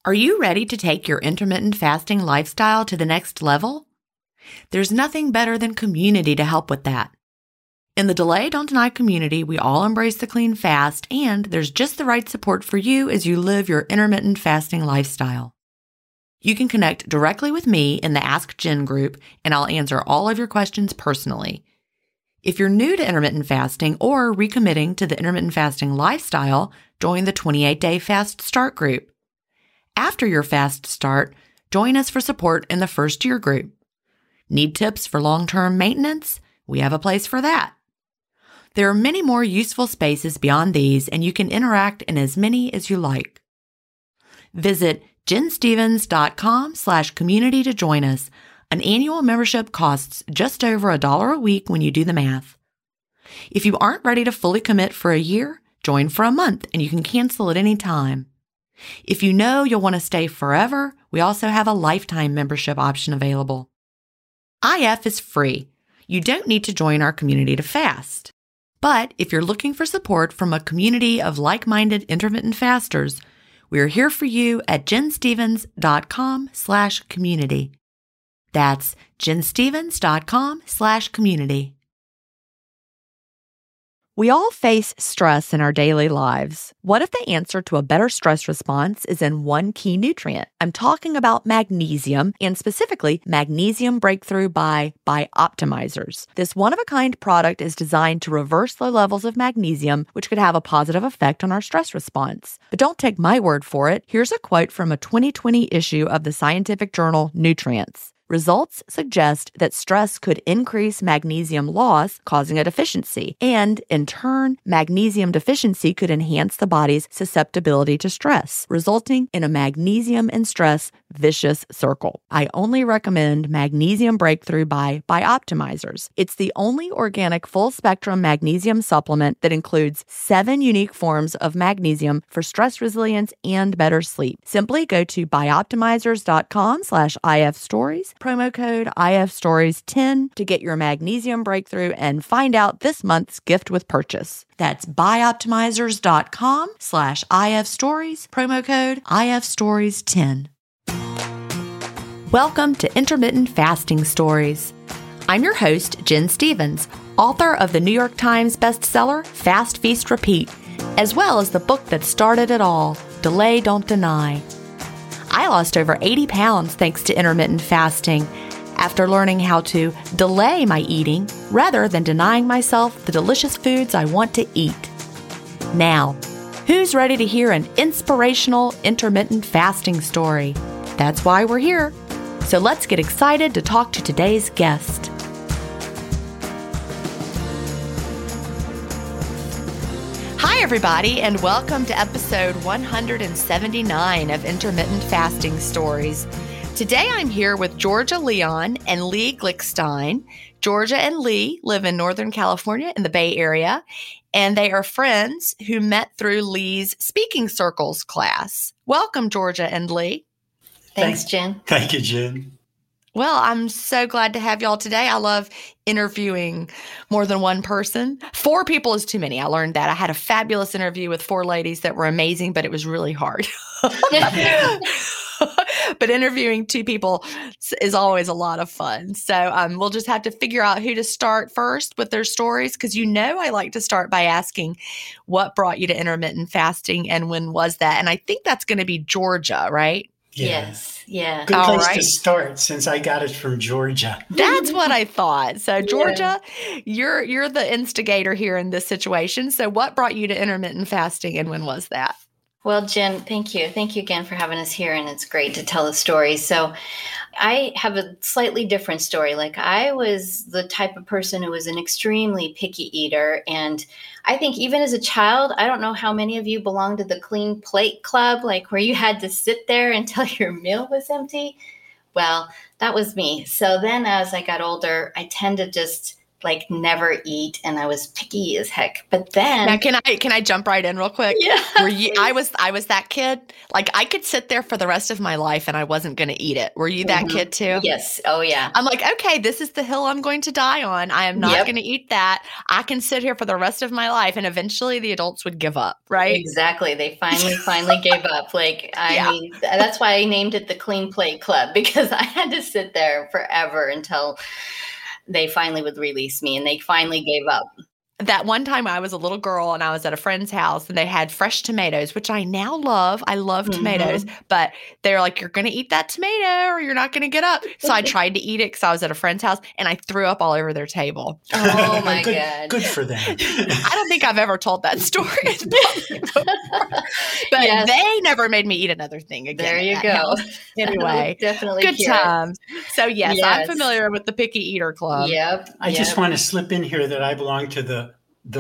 Are you ready to take your intermittent fasting lifestyle to the next level? There's nothing better than community to help with that. In the Delay Don't Deny community, we all embrace the clean fast, and there's just the right support for you as you live your intermittent fasting lifestyle. You can connect directly with me in the Ask Jen group, and I'll answer all of your questions personally. If you're new to intermittent fasting or recommitting to the intermittent fasting lifestyle, join the 28-Day Fast Start group. After your fast start, join us for support in the First Year group. Need tips for long-term maintenance? We have a place for that. There are many more useful spaces beyond these, and you can interact in as many as you like. Visit jenstevens.com/community to join us. An annual membership costs just over $1 a week when you do the math. If you aren't ready to fully commit for a year, join for a month and you can cancel at any time. If you know you'll want to stay forever, we also have a lifetime membership option available. IF is free. You don't need to join our community to fast. But if you're looking for support from a community of like-minded intermittent fasters, we're here for you at jenstevens.com/community. That's jenstevens.com/community. We all face stress in our daily lives. What if the answer to a better stress response is in one key nutrient? I'm talking about magnesium, and specifically Magnesium Breakthrough by Bioptimizers. This one-of-a-kind product is designed to reverse low levels of magnesium, which could have a positive effect on our stress response. But don't take my word for it. Here's a quote from a 2020 issue of the scientific journal Nutrients. Results suggest that stress could increase magnesium loss, causing a deficiency, and in turn, magnesium deficiency could enhance the body's susceptibility to stress, resulting in a magnesium and stress vicious circle. I only recommend Magnesium Breakthrough by Bioptimizers. It's the only organic full-spectrum magnesium supplement that includes 7 unique forms of magnesium for stress resilience and better sleep. Simply go to bioptimizers.com/IFstories, promo code IFstories10 to get your Magnesium Breakthrough and find out this month's gift with purchase. That's bioptimizers.com/IFstories, promo code IFstories10. Welcome to Intermittent Fasting Stories. I'm your host, Jen Stevens, author of the New York Times bestseller, Fast, Feast, Repeat, as well as the book that started it all, Delay Don't Deny. I lost over 80 pounds thanks to intermittent fasting after learning how to delay my eating rather than denying myself the delicious foods I want to eat. Now, who's ready to hear an inspirational intermittent fasting story? That's why we're here. So let's get excited to talk to today's guest. Hi, everybody, and welcome to episode 179 of Intermittent Fasting Stories. Today, I'm here with Georgia Leon and Lee Glickstein. Georgia and Lee live in Northern California in the Bay Area, and they are friends who met through Lee's Speaking Circles class. Welcome, Georgia and Lee. Thanks, Jen. Thank you, Jen. Well, I'm so glad to have y'all today. I love interviewing more than one person. 4 people is too many. I learned that. I had a fabulous interview with 4 ladies that were amazing, but it was really hard. But interviewing 2 people is always a lot of fun. So we'll just have to figure out who to start first with their stories, because I like to start by asking what brought you to intermittent fasting and when was that? And I think that's going to be Georgia, right? Yeah. Yes. Yeah. Good place to start since I got it from Georgia. That's what I thought. So Georgia, you're the instigator here in this situation. So what brought you to intermittent fasting and when was that? Well, Jen, thank you. Thank you again for having us here. And it's great to tell the story. So I have a slightly different story. Like, I was the type of person who was an extremely picky eater. And I think even as a child, I don't know how many of you belong to the Clean Plate Club, like where you had to sit there until your meal was empty. Well, that was me. So then as I got older, I tend to just like never eat, and I was picky as heck. But then now, can I jump right in real quick? Yeah, I was that kid. Like I could sit there for the rest of my life and I wasn't going to eat it. Were you that kid too? Yes. Oh yeah. I'm like, okay, this is the hill I'm going to die on. I am not going to eat that. I can sit here for the rest of my life, and eventually the adults would give up, right? Exactly. They finally gave up. Like, I mean, that's why I named it the Clean Plate Club, because I had to sit there forever until they finally would release me, and they finally gave up. That one time I was a little girl and I was at a friend's house and they had fresh tomatoes, which I now love. I love tomatoes, but they're like, you're going to eat that tomato or you're not going to get up. So I tried to eat it because I was at a friend's house and I threw up all over their table. Oh my God. Good for them. I don't think I've ever told that story. But they never made me eat another thing again. There you go. Anyway, definitely good times. So yes, I'm familiar with the Picky Eater Club. Yep. I just want to slip in here that I belong to the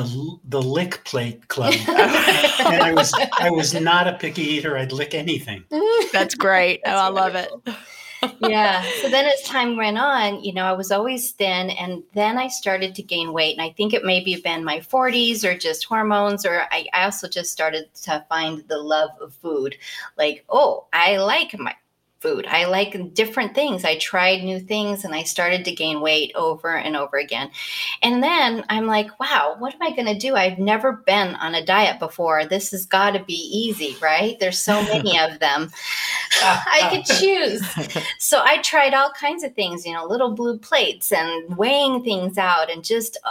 lick plate club. And I was not a picky eater. I'd lick anything. That's great. I love it. Yeah. So then as time went on, I was always thin, and then I started to gain weight. And I think it maybe have been my 40s or just hormones, or I also just started to find the love of food. Like, I like my food. I like different things. I tried new things and I started to gain weight over and over again. And then I'm like, wow, what am I going to do? I've never been on a diet before. This has got to be easy, right? There's so many of them. I could choose. So I tried all kinds of things, little blue plates and weighing things out. And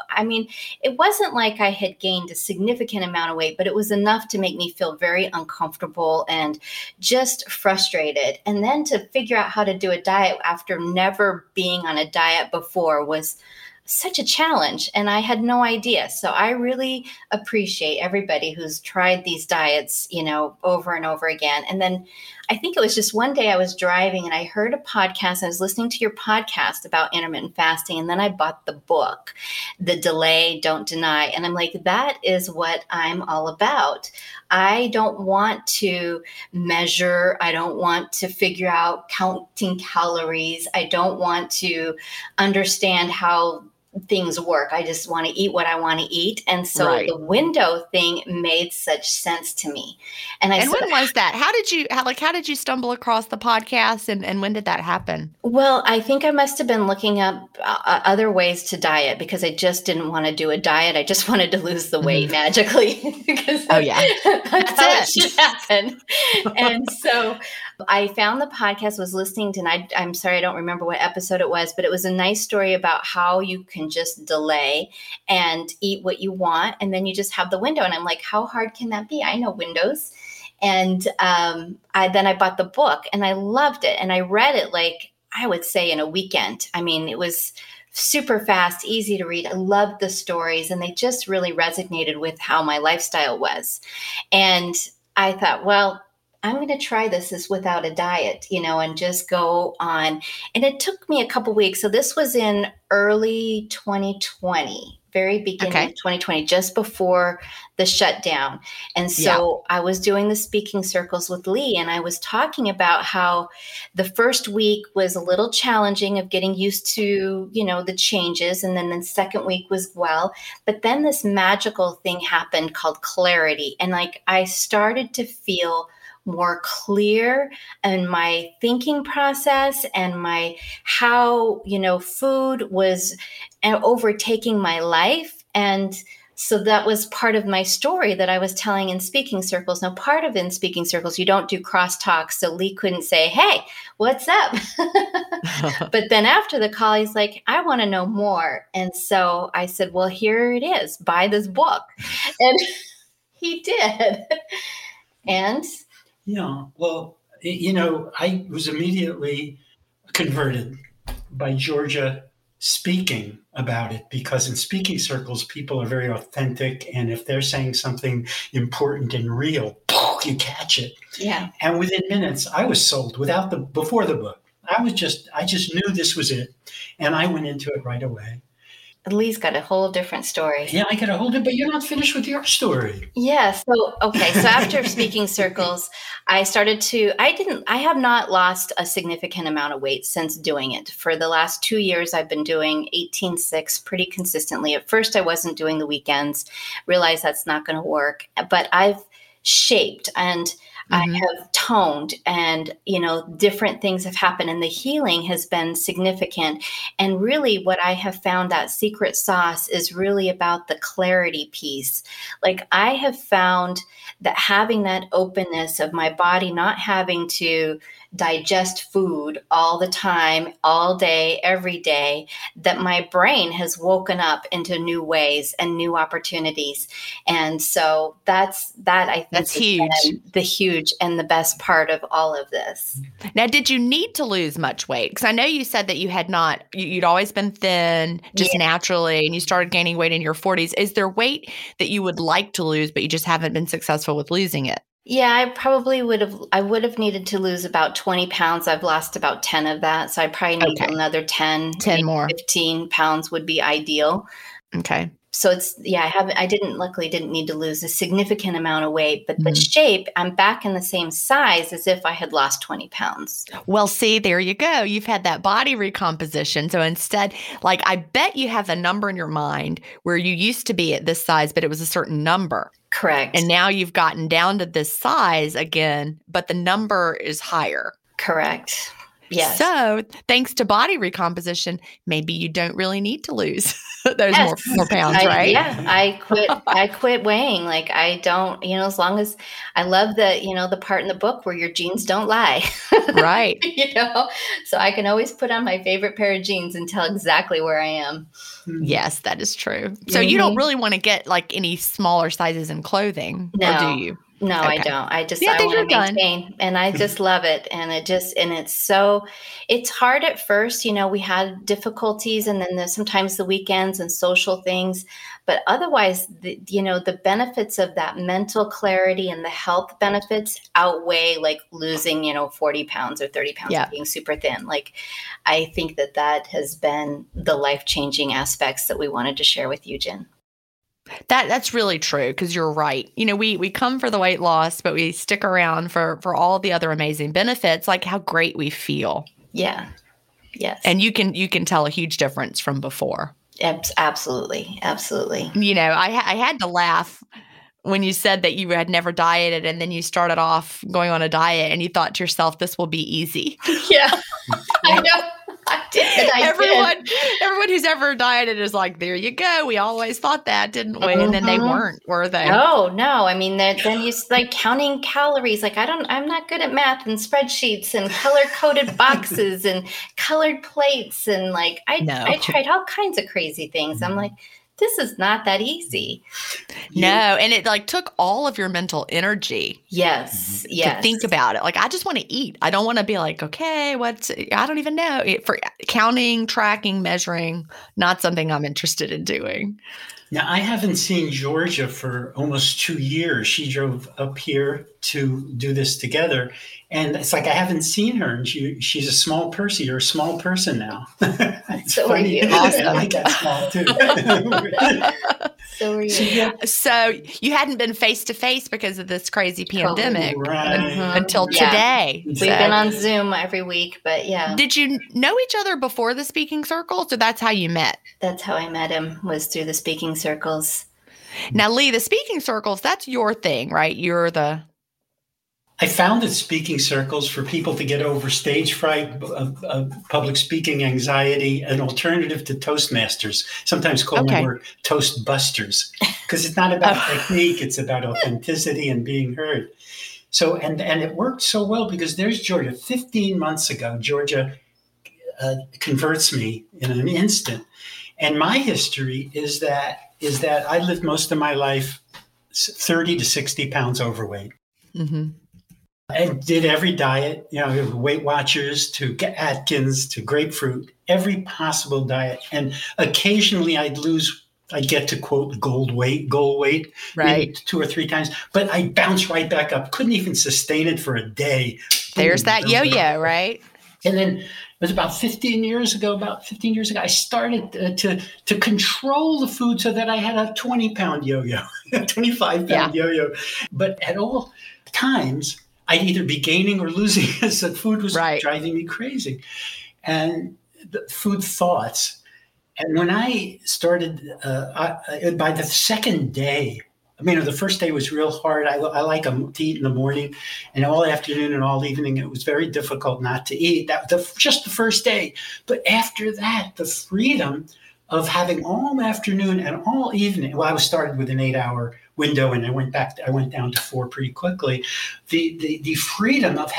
it wasn't like I had gained a significant amount of weight, but it was enough to make me feel very uncomfortable and just frustrated. And then to figure out how to do a diet after never being on a diet before was such a challenge, and I had no idea. So I really appreciate everybody who's tried these diets, over and over again. And then I think it was just one day I was driving and I heard a podcast. I was listening to your podcast about intermittent fasting, and then I bought the book, The Delay, Don't Deny. And I'm like, that is what I'm all about. I don't want to measure. I don't want to figure out counting calories. I don't want to understand how things work. I just want to eat what I want to eat. And so the window thing made such sense to me. And when was that? How did you stumble across the podcast, and when did that happen? Well, I think I must have been looking up other ways to diet, because I just didn't want to do a diet. I just wanted to lose the weight magically. Because that's how it should happen. And so I found the podcast, was listening to, and I'm sorry, I don't remember what episode it was, but it was a nice story about how you can just delay and eat what you want. And then you just have the window. And I'm like, how hard can that be? I know windows. And I bought the book and I loved it. And I read it, like, I would say in a weekend. I mean, it was super fast, easy to read. I loved the stories, and they just really resonated with how my lifestyle was. And I thought, well, I'm going to try this without a diet, and just go on. And it took me a couple weeks. So this was in early 2020, very beginning of 2020, just before the shutdown. And so I was doing the speaking circles with Lee, and I was talking about how the first week was a little challenging of getting used to, the changes. And then the second week was but then this magical thing happened called clarity. And I started to feel more clear in my thinking process and how food was overtaking my life. And so that was part of my story that I was telling in speaking circles. Now, part of in speaking circles, you don't do crosstalk. So Lee couldn't say, hey, what's up? But then after the call, he's like, I want to know more. And so I said, well, here it is. Buy this book. And he did. And yeah, well, I was immediately converted by Georgia speaking about it, because in speaking circles, people are very authentic. And if they're saying something important and real, you catch it. Yeah. And within minutes, I was sold before the book. I just knew this was it. And I went into it right away. Lee's got a whole different story. Yeah, I got to hold it, but you're not finished with your story. Yeah. So after Speaking Circles, I have not lost a significant amount of weight since doing it. For the last 2 years, I've been doing 18.6 pretty consistently. At first, I wasn't doing the weekends, realized that's not going to work, but I've shaped and I have toned, and, different things have happened, and the healing has been significant. And really what I have found, that secret sauce, is really about the clarity piece. Like, I have found that having that openness of my body, not having to digest food all the time, all day, every day, that my brain has woken up into new ways and new opportunities. And so I think that's huge. The huge and the best part of all of this. Now, did you need to lose much weight? Because I know you said that you had not, you'd always been thin just naturally, and you started gaining weight in your 40s. Is there weight that you would like to lose, but you just haven't been successful with losing it? Yeah, I would have needed to lose about 20 pounds. I've lost about 10 of that. So I probably need another 10 more. 15 pounds would be ideal. Okay. So luckily didn't need to lose a significant amount of weight, but the shape, I'm back in the same size as if I had lost 20 pounds. Well, see, there you go. You've had that body recomposition. So instead, like, I bet you have a number in your mind where you used to be at this size, but it was a certain number. Correct. And now you've gotten down to this size again, but the number is higher. Correct. Yes. So thanks to body recomposition, maybe you don't really need to lose those more pounds, right? Yeah. I quit weighing. Like, I don't, as long as I love the part in the book where your jeans don't lie. Right. So I can always put on my favorite pair of jeans and tell exactly where I am. Yes, that is true. So you don't really want to get like any smaller sizes in clothing, or do you? No, Okay. I don't. I want to maintain, and I just love it. And it's hard at first. We had difficulties, and then there's sometimes the weekends and social things, but otherwise, the benefits of that mental clarity and the health benefits outweigh like losing, 40 pounds or 30 pounds of being super thin. Like, I think that has been the life-changing aspects that we wanted to share with you, Jen. That's really true, because you're right. We come for the weight loss, but we stick around for all the other amazing benefits, like how great we feel. Yeah. Yes. And you can tell a huge difference from before. Absolutely. Absolutely. I had to laugh when you said that you had never dieted, and then you started off going on a diet and you thought to yourself, this will be easy. Yeah. I know. I did. Everyone who's ever dieted is like, there you go. We always thought that, didn't we? And then they weren't, were they? No. I mean, then you like counting calories. Like, I'm not good at math and spreadsheets and color-coded boxes and colored plates. And like, I tried all kinds of crazy things. I'm like, this is not that easy. No. And it like took all of your mental energy. Yes. To think about it. Like, I just want to eat. I don't want to be like, okay, I don't even know. For counting, tracking, measuring, not something I'm interested in doing. Now, I haven't seen Georgia for almost 2 years. She drove up here to do this together. And it's like I haven't seen her. And she's a small person. You're a small person now. It's so funny. Are you. Awesome. I got small too. So are you. So you hadn't been face to face because of this crazy pandemic until today. We've been on Zoom every week, but yeah. Did you know each other before the Speaking Circles, or that's how you met? That's how I met him, was through the Speaking Circles. Now, Lee, the Speaking Circles, that's your thing, right? I founded Speaking Circles for people to get over stage fright, public speaking anxiety, an alternative to Toastmasters, sometimes called my work Toast Busters, because it's not about technique, it's about authenticity and being heard. So, and it worked so well because there's Georgia. 15 months ago, Georgia converts me in an instant. And my history is that I lived most of my life 30 to 60 pounds overweight. Mm-hmm. I did every diet, Weight Watchers to Atkins to grapefruit, every possible diet. And occasionally I'd get to quote goal weight, maybe 2 or 3 times, but I bounced right back up. Couldn't even sustain it for a day. There's that yo-yo, right? And then it was about 15 years ago, I started to control the food so that I had a 20-pound yo-yo, a 25-pound yo-yo. But at all times, I'd either be gaining or losing as the food was driving me crazy. And the food thoughts. And when I started, by the second day, the first day was real hard. I like to eat in the morning, and all afternoon and all evening, it was very difficult not to eat. Just the first day. But after that, the freedom of having all afternoon and all evening. Well, I was started with an 8-hour window, and I went down to 4 pretty quickly. The freedom of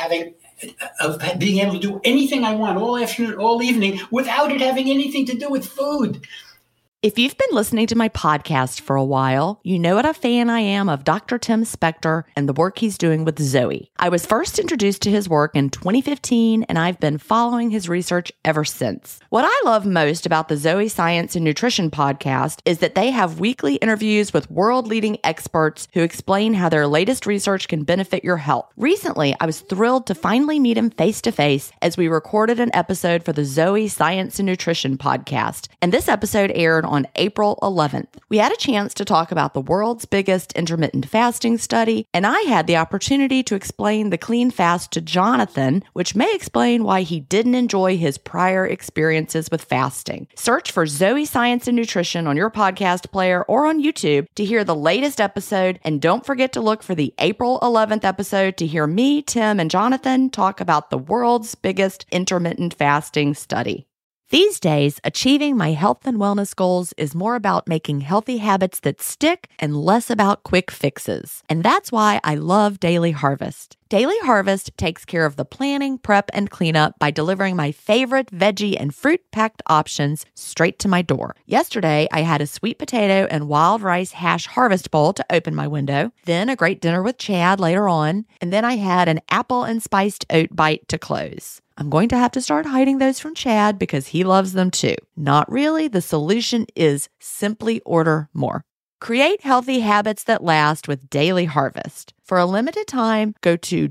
being able to do anything I want all afternoon, all evening, without it having anything to do with food. If you've been listening to my podcast for a while, you know what a fan I am of Dr. Tim Spector and the work he's doing with Zoe. I was first introduced to his work in 2015, and I've been following his research ever since. What I love most about the Zoe Science and Nutrition podcast is that they have weekly interviews with world-leading experts who explain how their latest research can benefit your health. Recently, I was thrilled to finally meet him face-to-face as we recorded an episode for the Zoe Science and Nutrition podcast, and this episode aired on April 11th. We had a chance to talk about the world's biggest intermittent fasting study, and I had the opportunity to explain the clean fast to Jonathan, which may explain why he didn't enjoy his prior experiences with fasting. Search for Zoe Science and Nutrition on your podcast player or on YouTube to hear the latest episode, and don't forget to look for the April 11th episode to hear me, Tim, and Jonathan talk about the world's biggest intermittent fasting study. These days, achieving my health and wellness goals is more about making healthy habits that stick and less about quick fixes. And that's why I love Daily Harvest. Daily Harvest takes care of the planning, prep, and cleanup by delivering my favorite veggie and fruit-packed options straight to my door. Yesterday, I had a sweet potato and wild rice hash harvest bowl to open my window, then a great dinner with Chad later on, and then I had an apple and spiced oat bite to close. I'm going to have to start hiding those from Chad because he loves them too. Not really. The solution is simply order more. Create healthy habits that last with Daily Harvest. For a limited time, go to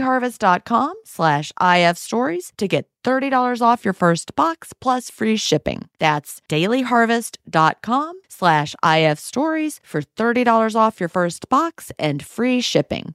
dailyharvest.com/ifstories to get $30 off your first box plus free shipping. That's dailyharvest.com/ifstories for $30 off your first box and free shipping.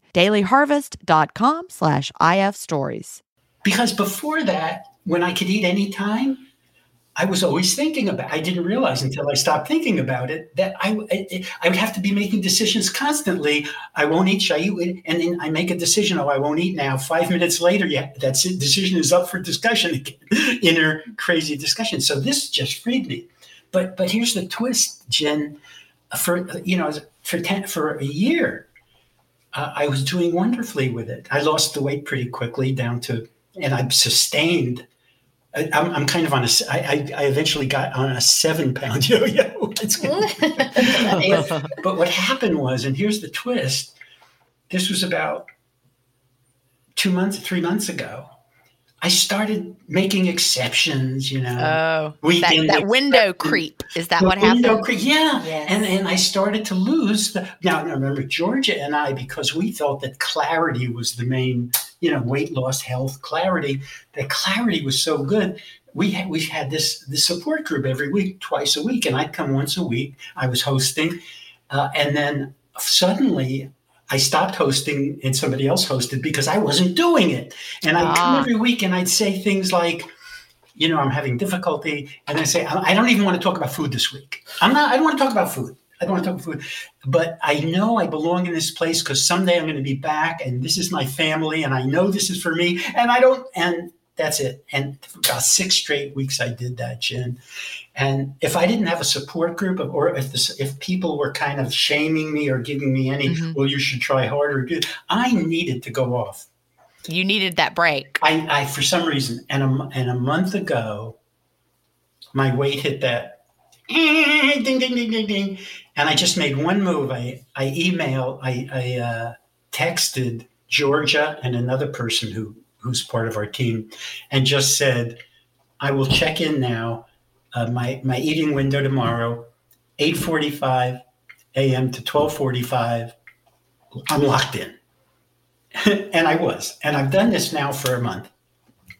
dailyharvest.com/ifstories. Because before that, when I could eat any time, I was always thinking about it. I didn't realize until I stopped thinking about it that I would have to be making decisions constantly. I won't eat, should I eat? And then I make a decision, I won't eat now. 5 minutes later, that decision is up for discussion again. Inner crazy discussion. So this just freed me. But here's the twist, Jen. For a year, I was doing wonderfully with it. I lost the weight pretty quickly down to, and I've sustained. I'm kind of on I eventually got on a 7-pound yo-yo. But what happened was, and here's the twist, this was about 3 months ago. I started making exceptions, that window creep. Is that what happened? Window creep, yeah. Yes. And I started to lose now remember, Georgia and I, because we thought that clarity was the main, weight loss, health, clarity. That clarity was so good. We had this support group every week, twice a week, and I'd come once a week. I was hosting, and then suddenly I stopped hosting and somebody else hosted because I wasn't doing it. And I'd come every week and I'd say things like, I'm having difficulty. And I say, I don't even want to talk about food this week. I don't want to talk about food. But I know I belong in this place because someday I'm going to be back and this is my family and I know this is for me. And that's it. And for about 6 straight weeks, I did that, Jen. And if I didn't have a support group, or if people were kind of shaming me or giving me any, well, you should try harder, I needed to go off. You needed that break. I for some reason, and a month ago, my weight hit that ding, ding, ding, ding, ding. And I just made one move. I texted Georgia and another person who's part of our team and just said, I will check in now. My eating window tomorrow, 8:45 a.m. to 12:45. I'm locked in. And I was. And I've done this now for a month.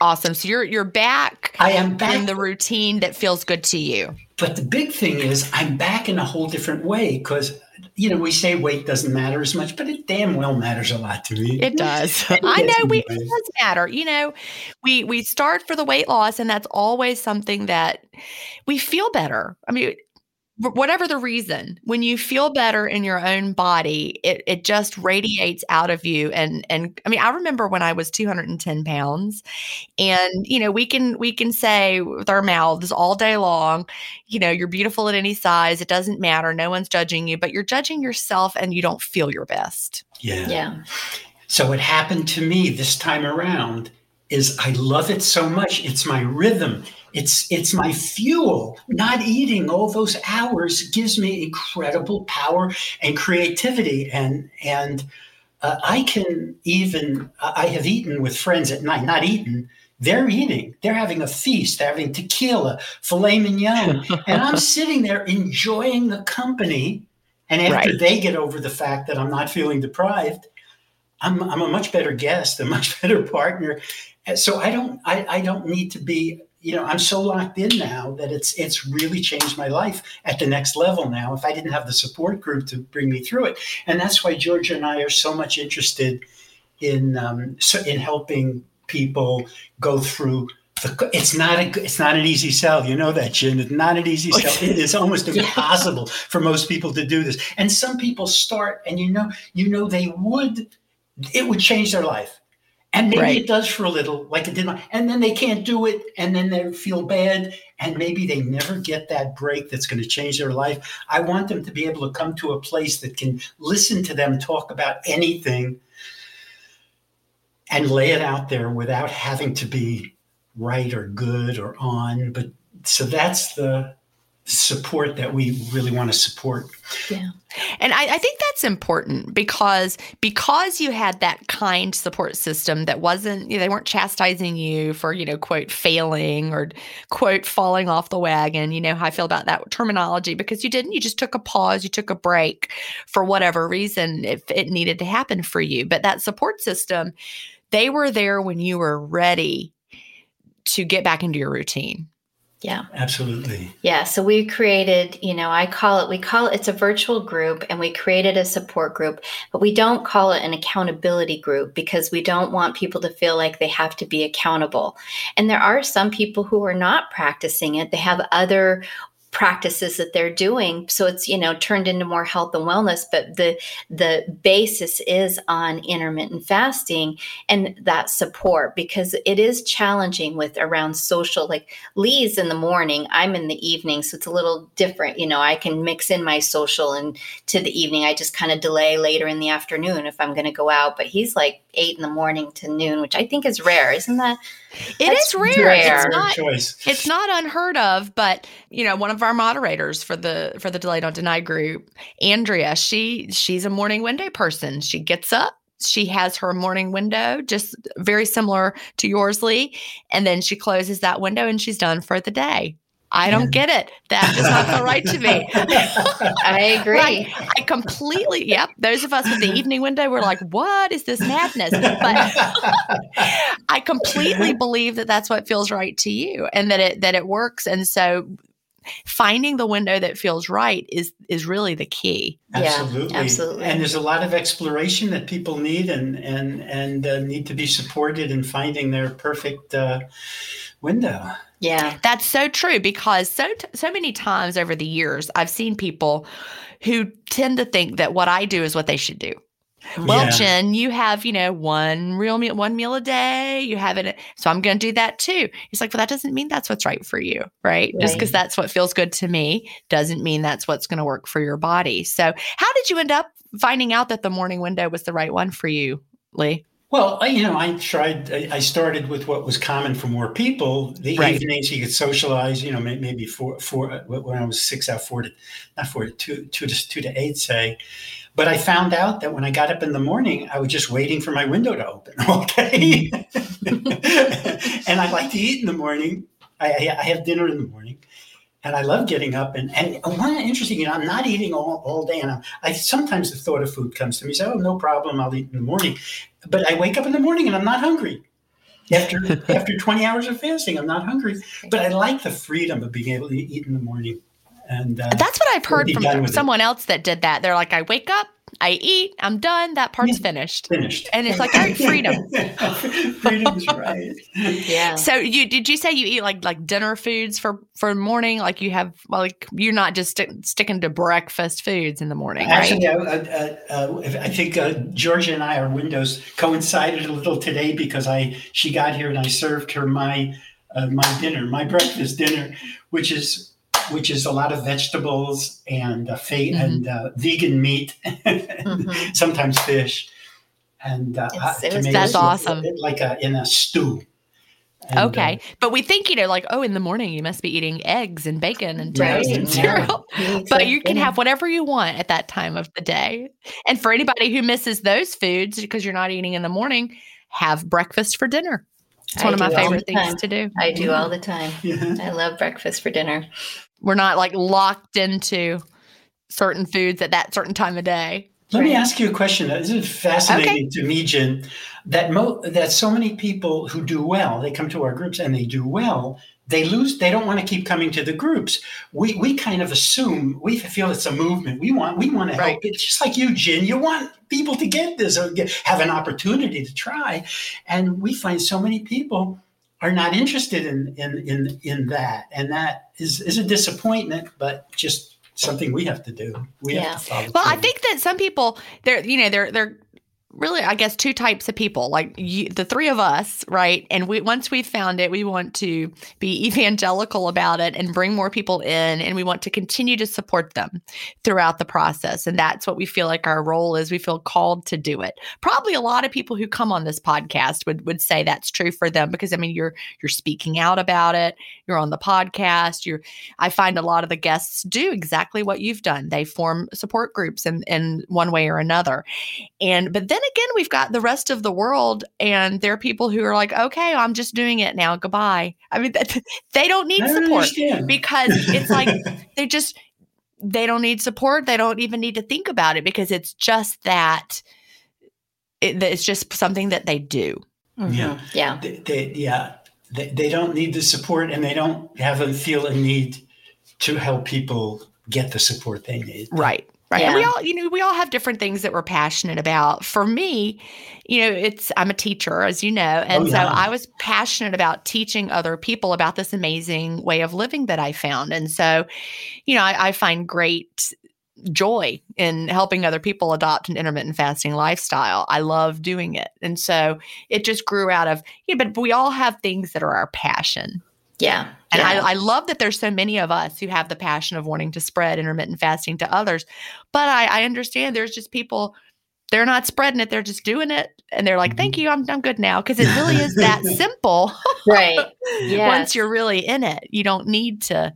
Awesome. So you're back. I am back in the routine that feels good to you. But the big thing is I'm back in a whole different way because, we say weight doesn't matter as much, but it damn well matters a lot to me. It does. I know it does matter. We start for the weight loss, and that's always something that we feel better. I mean, whatever the reason, when you feel better in your own body, it just radiates out of you. And I mean, I remember when I was 210 pounds and, we can say with our mouths all day long, you're beautiful at any size. It doesn't matter. No one's judging you, but you're judging yourself and you don't feel your best. Yeah. So what happened to me this time around is I love it so much. It's my rhythm. It's my fuel. Not eating all those hours gives me incredible power and creativity. And I have eaten with friends at night, not eaten. They're eating. They're having a feast. They're having tequila, filet mignon. And I'm sitting there enjoying the company. And after they get over the fact that I'm not feeling deprived, I'm a much better guest, a much better partner. So I don't need to be, I'm so locked in now that it's really changed my life at the next level now if I didn't have the support group to bring me through it. And that's why Georgia and I are so much interested in helping people go through it's not an easy sell. You know that, Jen. It's not an easy sell. It is almost impossible for most people to do this. And some people start and it would change their life. And maybe it does for a little, like it did and then they can't do it, and then they feel bad, and maybe they never get that break that's going to change their life. I want them to be able to come to a place that can listen to them talk about anything and lay it out there without having to be right or good or on. But so that's the support that we really want to support. Yeah. And I think that's important because you had that kind support system that wasn't, they weren't chastising you for, quote, failing or, quote, falling off the wagon. You know how I feel about that terminology because you just took a pause, you took a break for whatever reason if it needed to happen for you. But that support system, they were there when you were ready to get back into your routine. Yeah, absolutely. Yeah. So we created, we call it, it's a virtual group, and we created a support group, but we don't call it an accountability group because we don't want people to feel like they have to be accountable. And there are some people who are not practicing it. They have other practices that they're doing. So it's, turned into more health and wellness, but the basis is on intermittent fasting and that support, because it is challenging with around social, like Lee's in the morning, I'm in the evening. So it's a little different. I can mix in my social and to the evening. I just kind of delay later in the afternoon if I'm going to go out, but he's like 8 in to noon, which I think is rare. Isn't that? It's rare. Choice. It's not unheard of, but one of our moderators for the Delay Don't Deny group, Andrea, she's a morning window person. She gets up, she has her morning window, just very similar to yours, Lee, and then she closes that window and she's done for the day. I don't get it. That does not feel right to me. I agree. I completely, yep. Those of us with the evening window, we're like, what is this madness? But I completely believe that that's what feels right to you and that it works. And so finding the window that feels right is really the key. Absolutely. Yeah, absolutely. And there's a lot of exploration that people need and need to be supported in finding their perfect window. Yeah, that's so true because so many times over the years, I've seen people who tend to think that what I do is what they should do. Well, Jen, you have, one meal a day, you have it. So I'm going to do that too. It's like, well, that doesn't mean that's what's right for you, right? Just because that's what feels good to me doesn't mean that's what's going to work for your body. So how did you end up finding out that the morning window was the right one for you, Lee? Well, I started with what was common for more people. The evenings you could socialize, maybe four when I was 6 out, 2 to 8, say. But I found out that when I got up in the morning, I was just waiting for my window to open all day. And I like to eat in the morning. I have dinner in the morning. And I love getting up. And one interesting, I'm not eating all day. And I sometimes the thought of food comes to me. So, no problem, I'll eat in the morning. But I wake up in the morning and I'm not hungry. After 20 hours of fasting, I'm not hungry, but I like the freedom of being able to eat in the morning. And that's what I've heard from someone else that did that. They're like, I wake up, I eat, I'm done. That part's finished. And it's like, all right, freedom. Freedom is right. Yeah. So did you say you eat like dinner foods for morning? Like you have, like, you're not just sticking to breakfast foods in the morning, Actually, right? I think Georgia and I, our windows coincided a little today because she got here and I served her my breakfast dinner, which is a lot of vegetables and and vegan meat, sometimes fish, and tomatoes. That's awesome. Like in a stew. And, okay. But we think, like, oh, in the morning you must be eating eggs and bacon and toast and cereal. But you can have whatever you want at that time of the day. And for anybody who misses those foods because you're not eating in the morning, have breakfast for dinner. It's one of my favorite things to do. I do all the time. Yeah. I love breakfast for dinner. We're not like locked into certain foods at that certain time of day. Let me ask you a question. This is fascinating to me, Jen, that so many people who do well, they come to our groups and they do well, they don't want to keep coming to the groups. We kind of assume, we feel it's a movement. We want to help. It's just like you, Jen. You want people to get this or have an opportunity to try. And we find so many people are not interested in that. And that is a disappointment, but just something we have to do. We have to follow through. I think that some people, they're really, I guess, two types of people, like the three of us, right? And once we've found it, we want to be evangelical about it and bring more people in, and we want to continue to support them throughout the process. And that's what we feel like our role is. We feel called to do it. Probably a lot of people who come on this podcast would say that's true for them because, I mean, you're speaking out about it. You're on the podcast. I find a lot of the guests do exactly what you've done. They form support groups in one way or another. But then again, we've got the rest of the world, and there are people who are like, okay, I'm just doing it now. Goodbye. I mean, they don't need support because it's like they don't need support. They don't even need to think about it because it's just that it's just something that they do. Mm-hmm. Yeah. They don't need the support, and they don't feel a need to help people get the support they need. Right. Right. Yeah. And we all have different things that we're passionate about. For me, I'm a teacher, as you know. And so I was passionate about teaching other people about this amazing way of living that I found. And so, I find great joy in helping other people adopt an intermittent fasting lifestyle. I love doing it. And so it just grew out of, but we all have things that are our passion. Yeah. And I love that there's so many of us who have the passion of wanting to spread intermittent fasting to others. But I understand there's just people, they're not spreading it. They're just doing it. And they're like, thank you, I'm good now. Because it really is that simple. Right. Yes. Once you're really in it, you don't need to.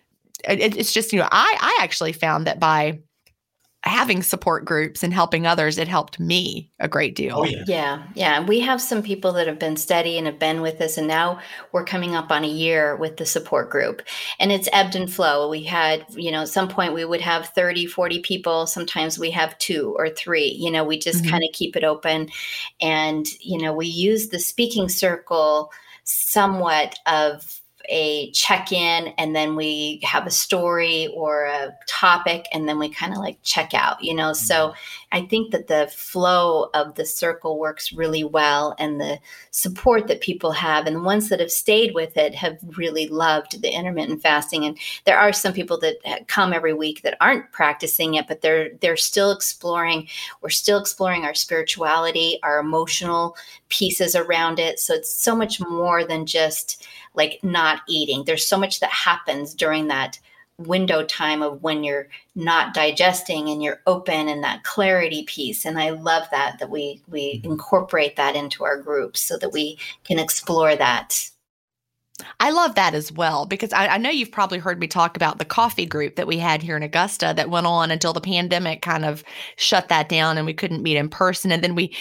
It's just, I actually found that by having support groups and helping others, it helped me a great deal. Oh, yeah. Yeah. We have some people that have been steady and have been with us, and now we're coming up on a year with the support group, and it's ebbed and flow. We had, at some point we would have 30, 40 people. Sometimes we have 2 or 3, we just kind of keep it open. And, we use the speaking circle somewhat of a check-in, and then we have a story or a topic, and then we kind of like check out, So I think that the flow of the circle works really well, and the support that people have, and the ones that have stayed with it have really loved the intermittent fasting. And there are some people that come every week that aren't practicing it, but they're still exploring. We're still exploring our spirituality, our emotional pieces around it. So it's so much more than just like not eating. There's so much that happens during that window time of when you're not digesting and you're open, and that clarity piece. And I love that we incorporate that into our groups so that we can explore that. I love that as well, because I know you've probably heard me talk about the coffee group that we had here in Augusta that went on until the pandemic kind of shut that down and we couldn't meet in person. And then we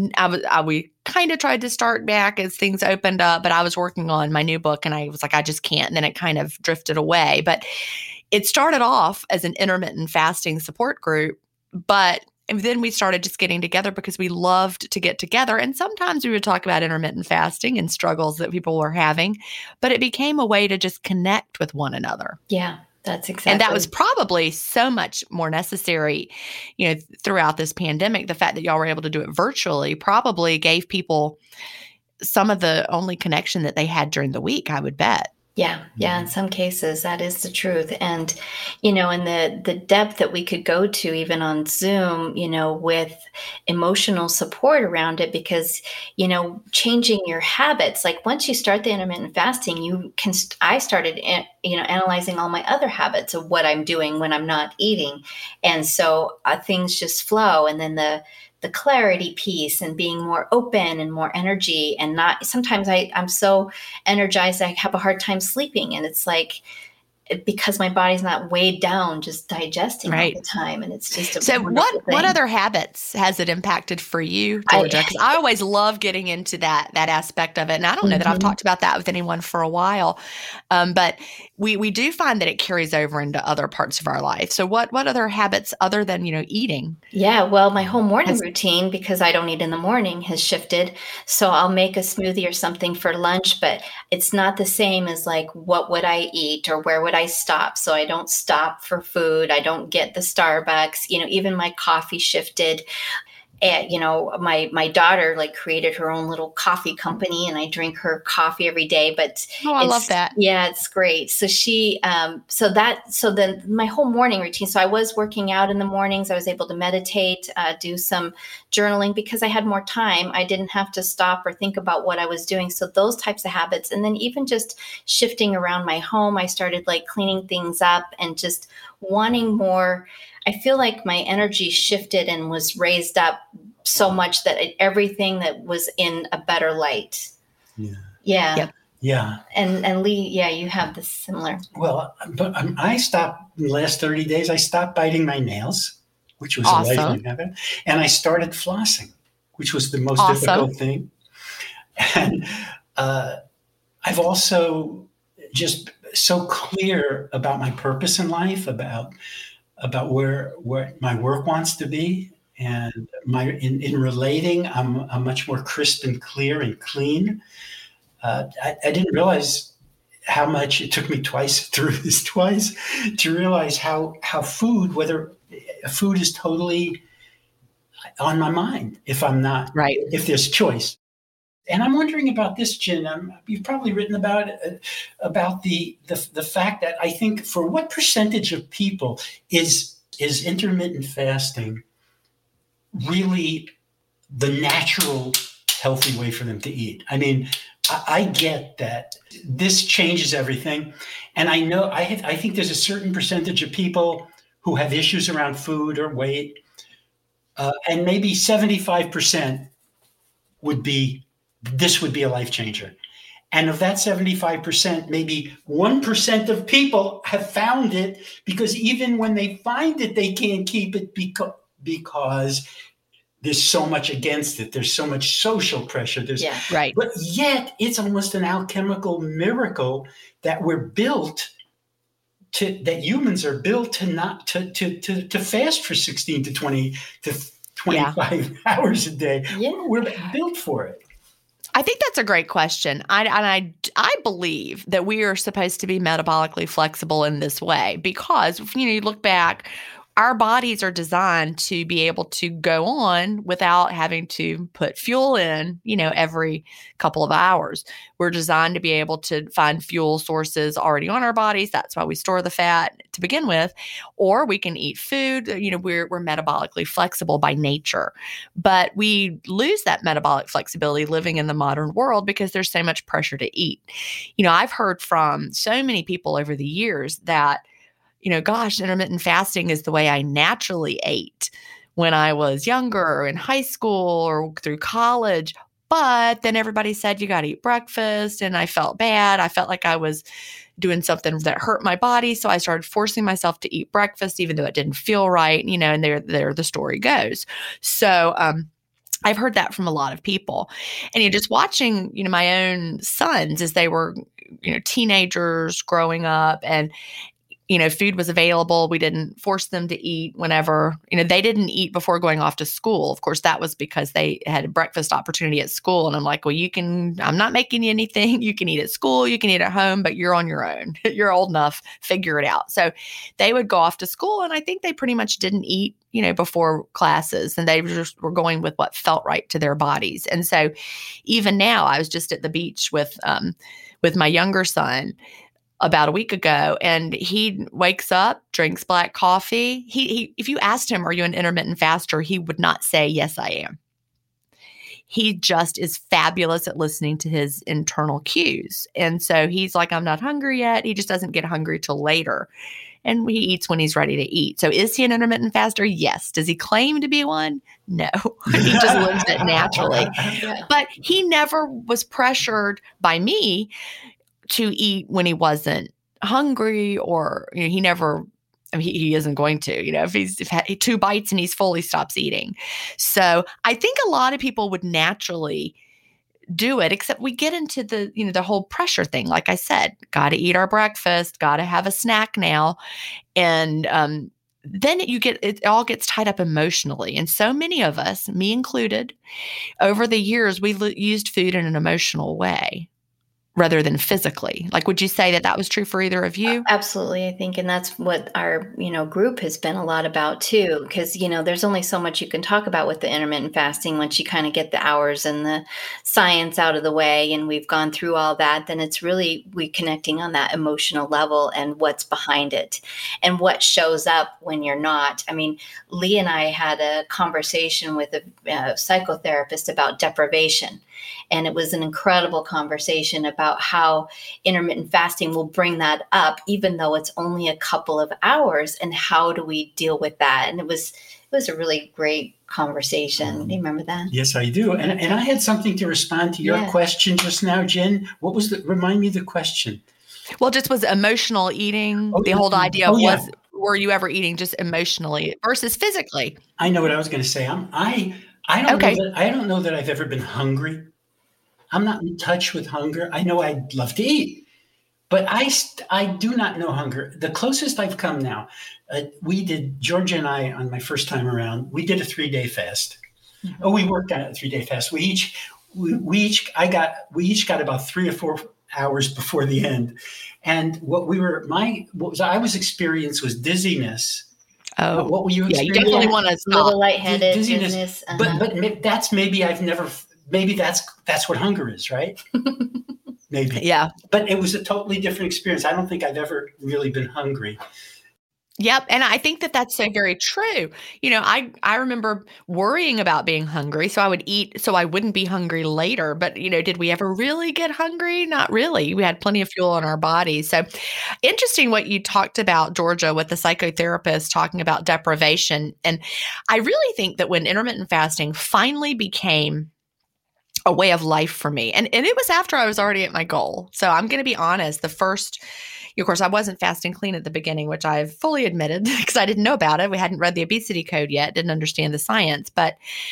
kind of tried to start back as things opened up, but I was working on my new book and I was like, I just can't. And then it kind of drifted away. But it started off as an intermittent fasting support group. But And then we started just getting together because we loved to get together. And sometimes we would talk about intermittent fasting and struggles that people were having, but it became a way to just connect with one another. Yeah, that's exactly. And that was probably so much more necessary, throughout this pandemic. The fact that y'all were able to do it virtually probably gave people some of the only connection that they had during the week, I would bet. Yeah. In some cases, that is the truth. And, and the depth that we could go to even on Zoom, with emotional support around it, because, changing your habits, like once you start the intermittent fasting, I started, analyzing all my other habits of what I'm doing when I'm not eating. And so things just flow. And then the clarity piece and being more open and more energy, and not, sometimes I'm so energized, I have a hard time sleeping. And it's like, because my body's not weighed down, just digesting all the time. And it's just so what other habits has it impacted for you, Georgia? Because I always love getting into that aspect of it. And I don't know that I've talked about that with anyone for a while. But we do find that it carries over into other parts of our life. So what other habits other than, eating? Yeah, well, my whole morning routine, because I don't eat in the morning, has shifted. So I'll make a smoothie or something for lunch, but it's not the same as like, what would I eat or where would I stop? So I don't stop for food. I don't get the Starbucks, even my coffee shifted. And, my daughter created her own little coffee company, and I drink her coffee every day, but I love that. Yeah, it's great. So so then my whole morning routine. So I was working out in the mornings. I was able to meditate, do some journaling because I had more time. I didn't have to stop or think about what I was doing. So those types of habits. And then even just shifting around my home, I started cleaning things up and just wanting more. I feel like my energy shifted and was raised up so much that everything that was in a better light. Yeah. Yeah. Yeah. And Lee, you have this similar. Well, but I stopped in the last 30 days. I stopped biting my nails, which was awesome. A lifelong habit. And I started flossing, which was the most difficult thing. And I've also just so clear about my purpose in life, about where my work wants to be, and in relating, I'm much more crisp and clear and clean. I didn't realize how much it took me through this twice to realize how food, whether food is totally on my mind if I'm not if there's choice. And I'm wondering about this, Jen. You've probably written about the fact that I think for what percentage of people is intermittent fasting really the natural, healthy way for them to eat? I mean, I get that this changes everything, and I know I think there's a certain percentage of people who have issues around food or weight, and maybe 75% would be a life changer. And of that 75%, maybe 1% of people have found it, because even when they find it, they can't keep it because there's so much against it. There's so much social pressure. But yet it's almost an alchemical miracle that that humans are built to fast for 16 to 20 to 25 hours a day. Yeah. We're built for it. I think that's a great question. I believe that we are supposed to be metabolically flexible in this way because, you look back, our bodies are designed to be able to go on without having to put fuel in, every couple of hours. We're designed to be able to find fuel sources already on our bodies. That's why we store the fat to begin with. Or we can eat food. We're metabolically flexible by nature. But we lose that metabolic flexibility living in the modern world because there's so much pressure to eat. I've heard from so many people over the years that, gosh, intermittent fasting is the way I naturally ate when I was younger or in high school or through college. But then everybody said, you got to eat breakfast. And I felt bad. I felt like I was doing something that hurt my body. So I started forcing myself to eat breakfast, even though it didn't feel right, and there the story goes. So, I've heard that from a lot of people. And just watching, my own sons as they were, teenagers growing up, and food was available. We didn't force them to eat whenever, they didn't eat before going off to school. Of course, that was because they had a breakfast opportunity at school. And I'm like, well, I'm not making you anything. You can eat at school, you can eat at home, but you're on your own. You're old enough, figure it out. So they would go off to school, and I think they pretty much didn't eat, before classes, and they just were going with what felt right to their bodies. And so even now, I was just at the beach with my younger son about a week ago, and he wakes up, drinks black coffee. He if you asked him, are you an intermittent faster? He would not say, yes, I am. He just is fabulous at listening to his internal cues. And so he's like, I'm not hungry yet. He just doesn't get hungry till later. And he eats when he's ready to eat. So is he an intermittent faster? Yes. Does he claim to be one? No. He just lives it naturally. Yeah. But he never was pressured by me to eat when he wasn't hungry, or he never. I mean, he isn't going to. If he's had 2 bites and he's full, he stops eating. So I think a lot of people would naturally do it, except we get into the whole pressure thing. Like I said, got to eat our breakfast, got to have a snack now. And then it all gets tied up emotionally. And so many of us, me included, over the years, we used food in an emotional way rather than physically. Like, would you say that was true for either of you? Absolutely, I think. And that's what our, group has been a lot about too, because, there's only so much you can talk about with the intermittent fasting. Once you kind of get the hours and the science out of the way, and we've gone through all that, then it's really reconnecting on that emotional level and what's behind it and what shows up when you're not. I mean, Lee and I had a conversation with a psychotherapist about deprivation. And it was an incredible conversation about how intermittent fasting will bring that up, even though it's only a couple of hours, and how do we deal with that? And it was a really great conversation. Do you remember that? Yes, I do. And I had something to respond to your question just now, Jen. What was remind me the question? Well, just was emotional eating. The whole idea of were you ever eating just emotionally versus physically? I know what I was going to say. I don't know that I've ever been hungry. I'm not in touch with hunger. I know I'd love to eat, but I do not know hunger. The closest I've come now, Georgia and I, on my first time around, we did a 3-day fast. Mm-hmm. Oh, we worked on a 3-day fast. We each got about 3 or 4 hours before the end. And what I was experiencing was dizziness. Oh, what were you experiencing? Yeah, you definitely want to stop. A little lightheaded, dizziness. But that's maybe that's what hunger is, right? Maybe. Yeah. But it was a totally different experience. I don't think I've ever really been hungry. Yep. And I think that's so very true. I remember worrying about being hungry, so I would eat so I wouldn't be hungry later. But, did we ever really get hungry? Not really. We had plenty of fuel in our bodies. So interesting what you talked about, Georgia, with the psychotherapist talking about deprivation. And I really think that when intermittent fasting finally became a way of life for me, and it was after I was already at my goal. So I'm going to be honest, of course, I wasn't fasting clean at the beginning, which I've fully admitted because I didn't know about it. We hadn't read the obesity code yet, didn't understand the science. But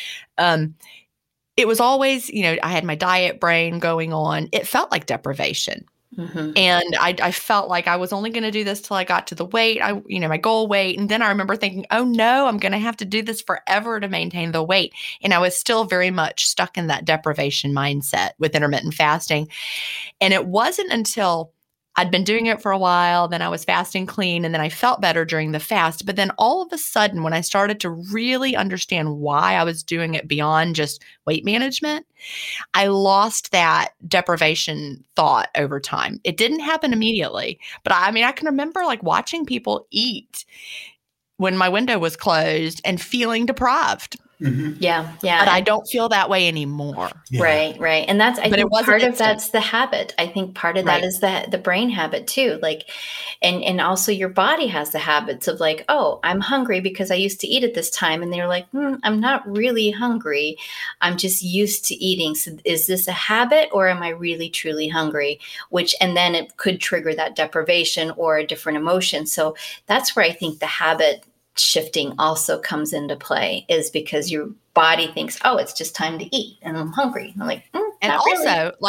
it was always, I had my diet brain going on. It felt like deprivation. Mm-hmm. And I felt like I was only going to do this till I got to the weight, my goal weight. And then I remember thinking, oh no, I'm going to have to do this forever to maintain the weight. And I was still very much stuck in that deprivation mindset with intermittent fasting. And it wasn't until I'd been doing it for a while, then I was fasting clean, and then I felt better during the fast. But then all of a sudden, when I started to really understand why I was doing it beyond just weight management, I lost that deprivation thought over time. It didn't happen immediately, but I can remember watching people eat when my window was closed and feeling deprived. Mm-hmm. Yeah. But I don't feel that way anymore. Yeah. Right. And that's, I think part of that's the habit. I think part of that is the brain habit too. And also your body has the habits of oh, I'm hungry because I used to eat at this time. And they're like, I'm not really hungry. I'm just used to eating. So is this a habit or am I really, truly hungry? And then it could trigger that deprivation or a different emotion. So that's where I think the habit shifting also comes into play, is because your body thinks, oh, it's just time to eat and I'm hungry. I'm like, and also really.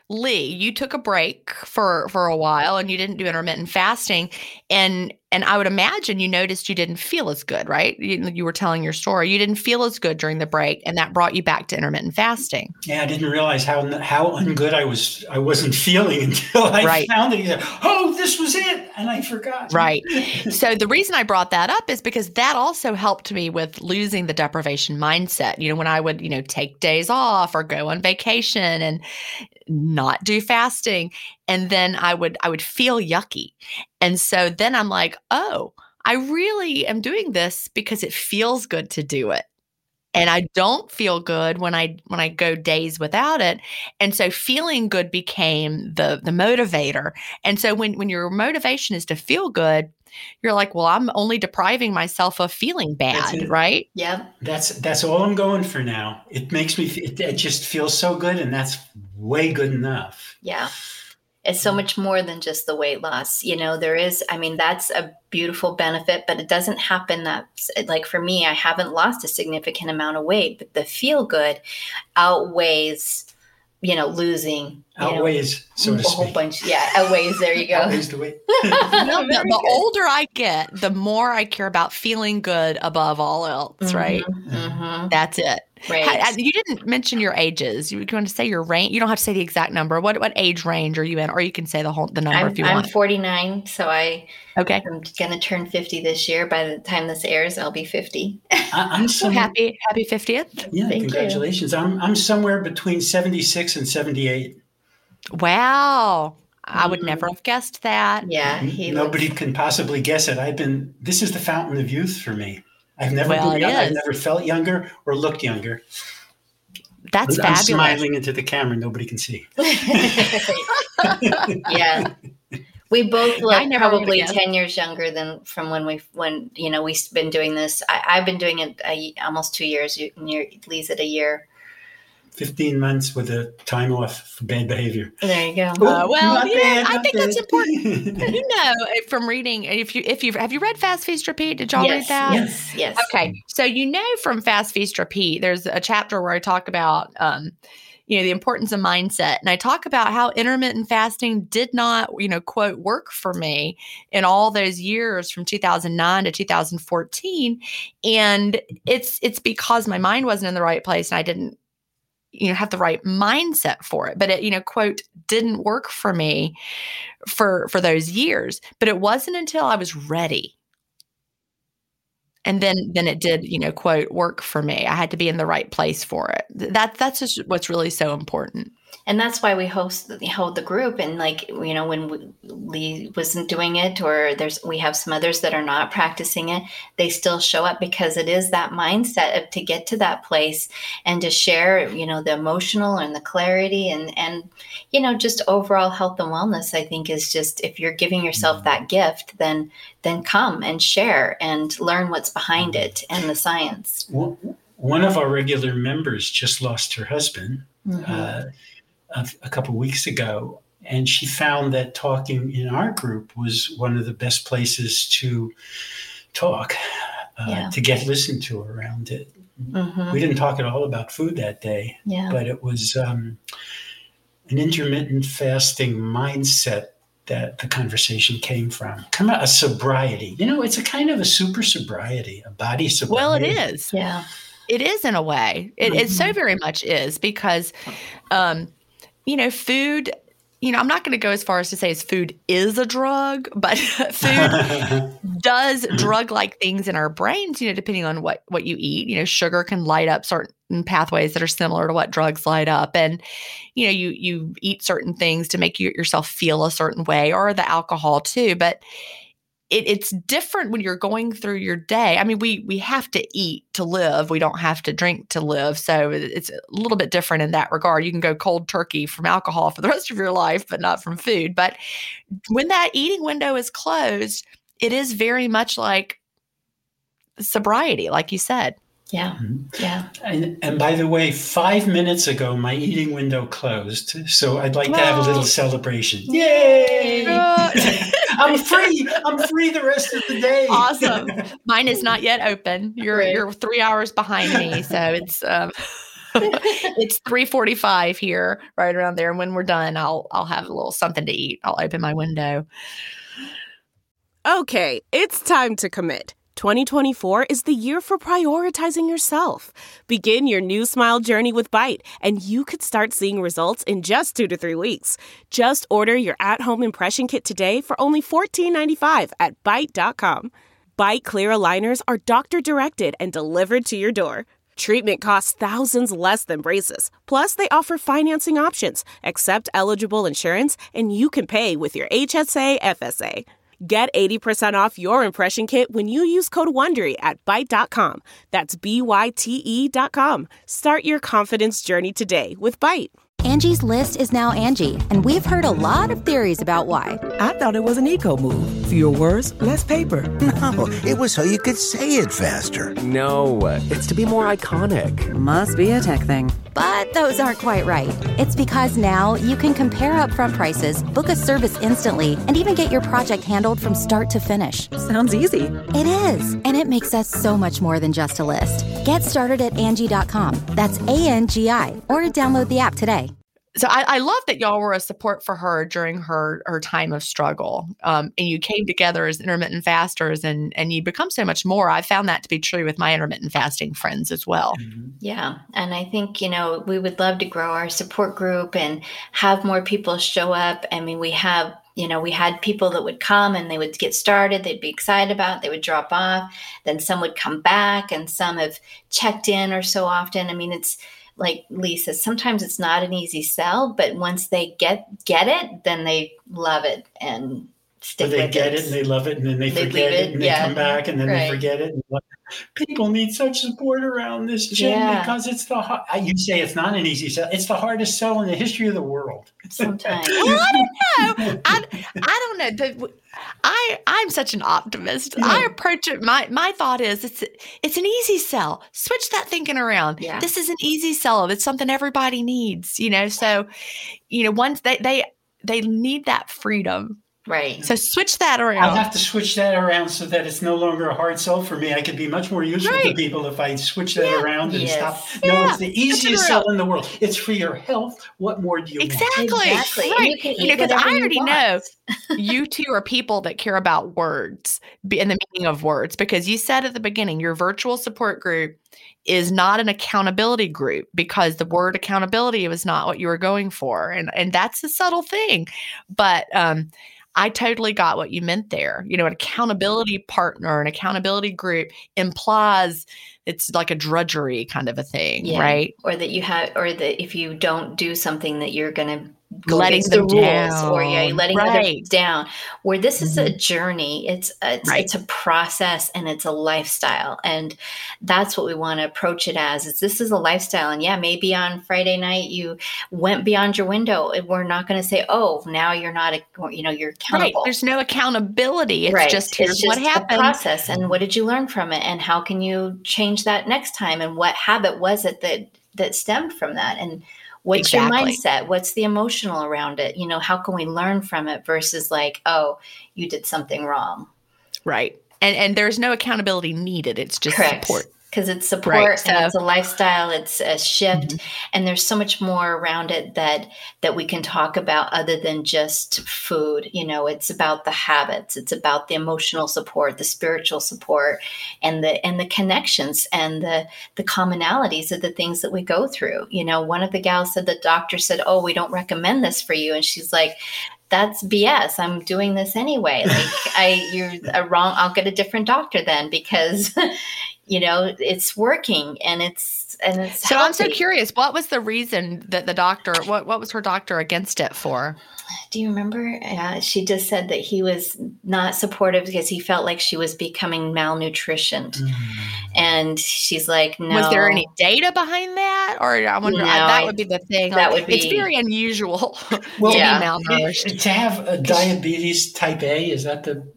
Lee, you took a break for a while and you didn't do intermittent fasting, and I would imagine you noticed you didn't feel as good, right? You were telling your story. You didn't feel as good during the break, and that brought you back to intermittent fasting. Yeah, I didn't realize how ungood I was. I wasn't feeling until I found it. Oh, this was it, and I forgot. Right. So the reason I brought that up is because that also helped me with losing the deprivation mindset. When I would, take days off or go on vacation and not do fasting, and then I would feel yucky. And so then I'm like, oh, I really am doing this because it feels good to do it. And I don't feel good when I go days without it. And so feeling good became the motivator. And so when your motivation is to feel good, you're like, well, I'm only depriving myself of feeling bad, right? Yeah. That's all I'm going for now. It makes me, it just feels so good, and that's way good enough. Yeah. It's so much more than just the weight loss. There is, that's a beautiful benefit, but it doesn't happen like for me, I haven't lost a significant amount of weight, but the feel good outweighs, losing. Outweighs, so to a speak. whole bunch. Yeah, outweighs. There you go. Outweighs the weight. The older I get, the more I care about feeling good above all else, right? Mm-hmm. That's it. Right. You didn't mention your ages. You want to say your range? You don't have to say the exact number. What age range are you in? Or you can say the number if you want. I'm 49, so I'm going to turn 50 this year. By the time this airs, I'll be 50. I'm so happy 50th. Yeah, Thank congratulations. You. I'm somewhere between 76 and 78. Wow. I would never have guessed that. Yeah. Nobody can possibly guess it. This is the fountain of youth for me. I've never been young. I've never felt younger or looked younger. That's I'm fabulous. smiling into the camera. Nobody can see. Yeah. We both look probably 10 years younger than from when we've been doing this. I've been doing it almost 2 years. Lee's at a year. 15 months with a time off for bad behavior. There you go. I think that's important. From reading, have you read Fast Feast Repeat? Did y'all read that? Yes. Okay, so from Fast Feast Repeat, there's a chapter where I talk about the importance of mindset, and I talk about how intermittent fasting did not, quote, work for me in all those years from 2009 to 2014, and it's because my mind wasn't in the right place and I didn't have the right mindset for it. But it, quote, didn't work for me for those years. But it wasn't until I was ready. And then it did, quote, work for me. I had to be in the right place for it. That's just what's really so important. And that's why we hold the group. And when Lee wasn't doing it, or we have some others that are not practicing it, they still show up because it is that mindset to get to that place and to share, the emotional and the clarity and just overall health and wellness. I think is just, if you're giving yourself that gift, then come and share and learn what's behind it and the science. One of our regular members just lost her husband. A couple of weeks ago, and she found that talking in our group was one of the best places to talk, to get listened to around it. We didn't talk at all about food that day, but it was an intermittent fasting mindset that the conversation came from. A sobriety. It's a kind of a super sobriety, a body sobriety. Well, it is. Yeah. It is in a way. It so very much is because food, I'm not going to go as far as to say food is a drug, but food does drug-like things in our brains, depending on what you eat. Sugar can light up certain pathways that are similar to what drugs light up. And, you eat certain things to make yourself feel a certain way, or the alcohol too. But it's different when you're going through your day. I mean, we have to eat to live. We don't have to drink to live. So it's a little bit different in that regard. You can go cold turkey from alcohol for the rest of your life, but not from food. But when that eating window is closed, it is very much like sobriety, like you said. Yeah. Yeah. And by the way, 5 minutes ago, my eating window closed. So I'd like to have a little celebration. Yay! I'm free. I'm free the rest of the day. Awesome. Mine is not yet open. You're 3 hours behind me. So it's, It's 3:45 here, right around there. And when we're done, I'll have a little something to eat. I'll open my window. Okay, it's time to commit. 2024 is the year for prioritizing yourself. Begin your new smile journey with Byte, and you could start seeing results in just 2 to 3 weeks. Just order your at-home impression kit today for only $14.95 at Byte.com. Byte Clear aligners are doctor-directed and delivered to your door. Treatment costs thousands less than braces. Plus, they offer financing options, accept eligible insurance, and you can pay with your HSA FSA. Get 80% off your impression kit when you use code WONDERY at Byte.com. That's BYTE.com. Start your confidence journey today with Byte. Angie's List is now Angie, and we've heard a lot of theories about why. I thought it was an eco move. Fewer words, less paper. No, it was so you could say it faster. No, it's to be more iconic. Must be a tech thing. But those aren't quite right. It's because now you can compare upfront prices, book a service instantly, and even get your project handled from start to finish. Sounds easy. It is, and it makes us so much more than just a list. Get started at Angie.com. That's ANGI, or download the app today. So I love that y'all were a support for her during her time of struggle. And you came together as intermittent fasters and you become so much more. I found that to be true with my intermittent fasting friends as well. Yeah. And I think, we would love to grow our support group and have more people show up. I mean, we had people that would come and they would get started. They'd be excited about it. They would drop off. Then some would come back and some have checked in or so often. I mean, it's like Lisa, sometimes it's not an easy sell, but once they get it, then they love it and stick with it. They get it and they love it and then they forget it and they come back and then they forget it. People need such support around this gym because it's you say it's not an easy sell. It's the hardest sell in the history of the world. Sometimes. Well, I don't know. I don't know. I'm such an optimist. Yeah. I approach it. My thought is it's an easy sell. Switch that thinking around. Yeah. This is an easy sell. It's something everybody needs. So once they need that freedom. Right. So switch that around. I'll have to switch that around so that it's no longer a hard sell for me. I could be much more useful to people if I switch that around and stop. No, it's the easiest sell in the world. It's for your health. What more do you want? Exactly. Right. Because I already know know you two are people that care about words and the meaning of words, because you said at the beginning, your virtual support group is not an accountability group because the word accountability was not what you were going for. And that's a subtle thing. But, I totally got what you meant there. An accountability partner, an accountability group implies it's like a drudgery kind of a thing, right? Or that if you don't do something that you're going to go letting against them the rules, down. or letting others down. Where this is a journey, it's a process and it's a lifestyle, and that's what we want to approach it as. This is a lifestyle, and maybe on Friday night you went beyond your window. We're not going to say, "Oh, now you're not," you're accountable. Right. There's no accountability. It's just here's what happened. A process, and what did you learn from it, and how can you change that next time, and what habit was it that stemmed from that, and what's your mindset? What's the emotional around it? How can we learn from it versus like, oh, you did something wrong. Right. And there's no accountability needed. It's just support. Because it's support and it's a lifestyle, it's a shift, and there's so much more around it that we can talk about other than just food. It's about the habits, it's about the emotional support, the spiritual support, and the connections and the commonalities of the things that we go through. One of the gals said the doctor said, "Oh, we don't recommend this for you," and she's like, "That's BS. I'm doing this anyway. Like you're wrong. I'll get a different doctor then because." It's working and it's so healthy. I'm so curious. What was the reason that the doctor, what was her doctor against it for? Do you remember? She just said that he was not supportive because he felt like she was becoming malnutritioned. And she's like, no. Was there any data behind that? Or I wonder, that would be the thing. That would be. It's very unusual to be malnourished. To have diabetes type A, is that the?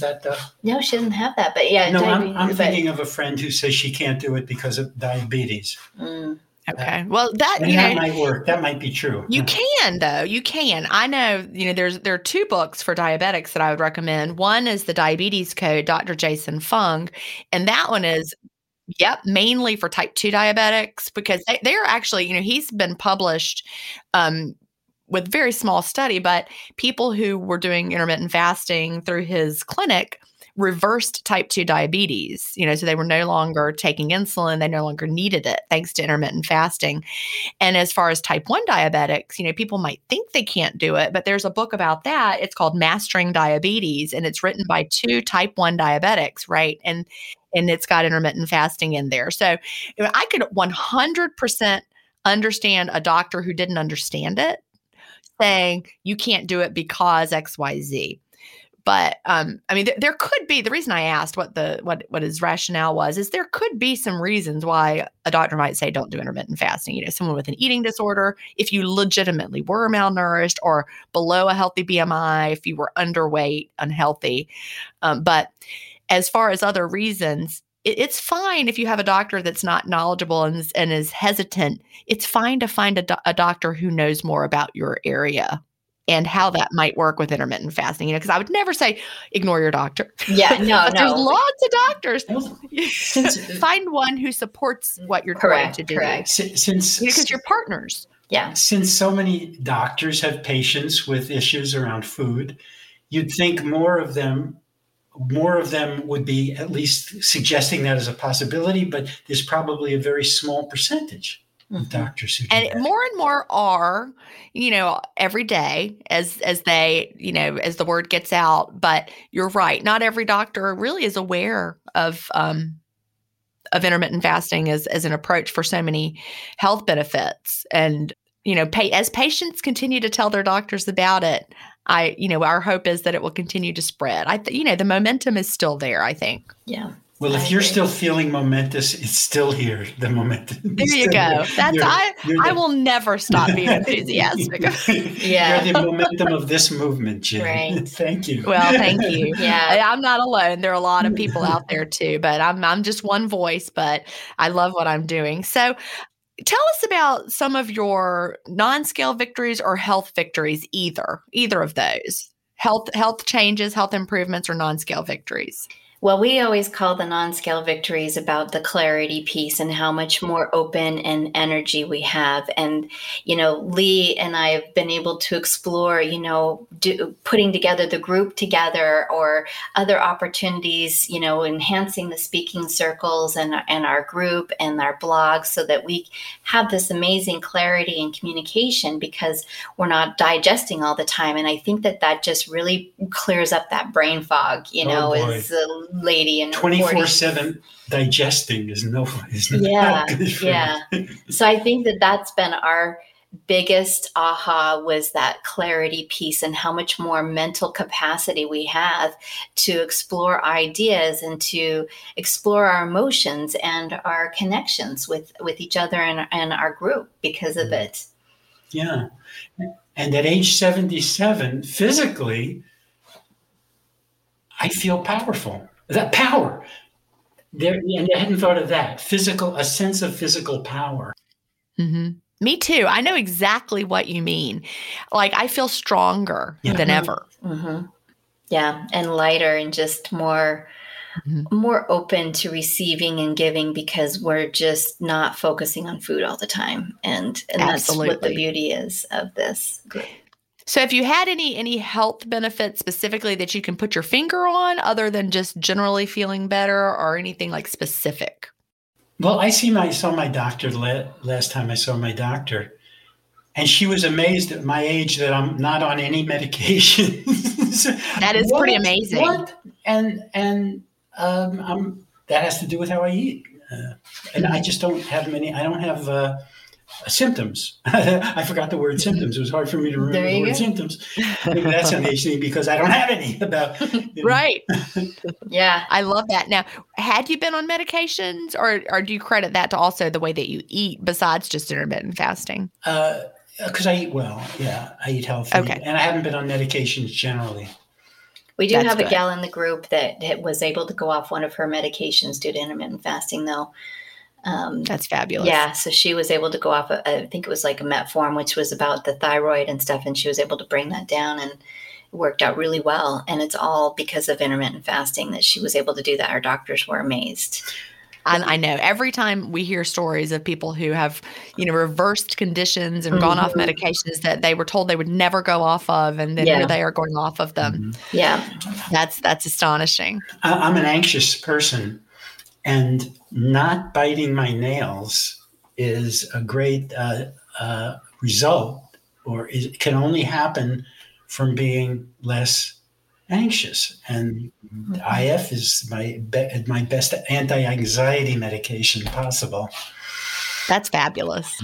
No, she doesn't have that. But no, I'm thinking of a friend who says she can't do it because of diabetes. Okay. Well, that might work. That might be true. You can, though. You can. I know, there are 2 books for diabetics that I would recommend. One is The Diabetes Code, Dr. Jason Fung. And that one is Yep, mainly for type 2 diabetics because they're actually, he's been published with very small study, but people who were doing intermittent fasting through his clinic reversed type 2 diabetes, so they were no longer taking insulin. They no longer needed it thanks to intermittent fasting. And as far as type 1 diabetics, people might think they can't do it, but there's a book about that. It's called Mastering Diabetes, and it's written by 2 type 1 diabetics, right? And it's got intermittent fasting in there. So I could 100% understand a doctor who didn't understand it saying you can't do it because XYZ. But there could be, the reason I asked what his rationale was, is there could be some reasons why a doctor might say don't do intermittent fasting. Someone with an eating disorder, if you legitimately were malnourished or below a healthy BMI, if you were underweight, unhealthy. But as far as other reasons, it's fine if you have a doctor that's not knowledgeable and is hesitant. It's fine to find a doctor who knows more about your area and how that might work with intermittent fasting, because I would never say ignore your doctor. Yeah, no, but there's lots of doctors. Find one who supports what you're trying to do. Correct. Since because you're partners. Yeah. Since so many doctors have patients with issues around food, you'd think more of them would be at least suggesting that as a possibility, but there's probably a very small percentage of doctors who do that. And more are, every day as they, as the word gets out. But you're right. Not every doctor really is aware of intermittent fasting as an approach for so many health benefits. And, as patients continue to tell their doctors about it, our hope is that it will continue to spread. The momentum is still there, I think. Yeah. Well, if you're still feeling momentous, it's still here. The momentum. There you go. I will never stop being enthusiastic. Yeah. You're the momentum of this movement, Jen. Right. Thank you. Well, thank you. Yeah. I'm not alone. There are a lot of people out there too, but I'm just one voice, but I love what I'm doing. So tell us about some of your non-scale victories or health victories, either of those. Health changes, health improvements, or non-scale victories. Well, we always call the non-scale victories about the clarity piece and how much more open and energy we have. And, Lee and I have been able to explore, putting together the group together or other opportunities, enhancing the speaking circles and our group and our blogs so that we have this amazing clarity and communication because we're not digesting all the time. And I think that just really clears up that brain fog, as lady and 24/7 digesting is not good for me. So I think that's been our biggest aha, was that clarity piece and how much more mental capacity we have to explore ideas and to explore our emotions and our connections with each other and our group because of it. Yeah. And at age 77, physically, I feel powerful. That power there, and I hadn't thought of that. A sense of physical power. Mm-hmm. Me too. I know exactly what you mean. Like I feel stronger than ever. Mm-hmm. Yeah, and lighter and just more open to receiving and giving because we're just not focusing on food all the time, and that's what the beauty is of this group. So have you had any health benefits specifically that you can put your finger on other than just generally feeling better or anything like specific? Well, I saw my doctor last time I saw my doctor, and she was amazed at my age that I'm not on any medication. That is pretty amazing. What? And that has to do with how I eat. And I just don't have I don't have symptoms. I forgot the word symptoms. It was hard for me to remember the word symptoms. Maybe that's amazing because I don't have any Right. Yeah. I love that. Now, had you been on medications or do you credit that to also the way that you eat besides just intermittent fasting? Because I eat well. Yeah. I eat healthy. Okay. And I haven't been on medications generally. We do have a gal in the group that was able to go off one of her medications due to intermittent fasting, though. That's fabulous. Yeah, so she was able to go off, I think it was like a metformin, which was about the thyroid and stuff, and she was able to bring that down, and it worked out really well. And it's all because of intermittent fasting that she was able to do that. Our doctors were amazed. I know every time we hear stories of people who have, reversed conditions and gone off medications that they were told they would never go off of, and then here they are going off of them. Yeah. That's astonishing. I'm an anxious person, and not biting my nails is a great result, or it can only happen from being less anxious. And IF is my best anti-anxiety medication possible. That's fabulous.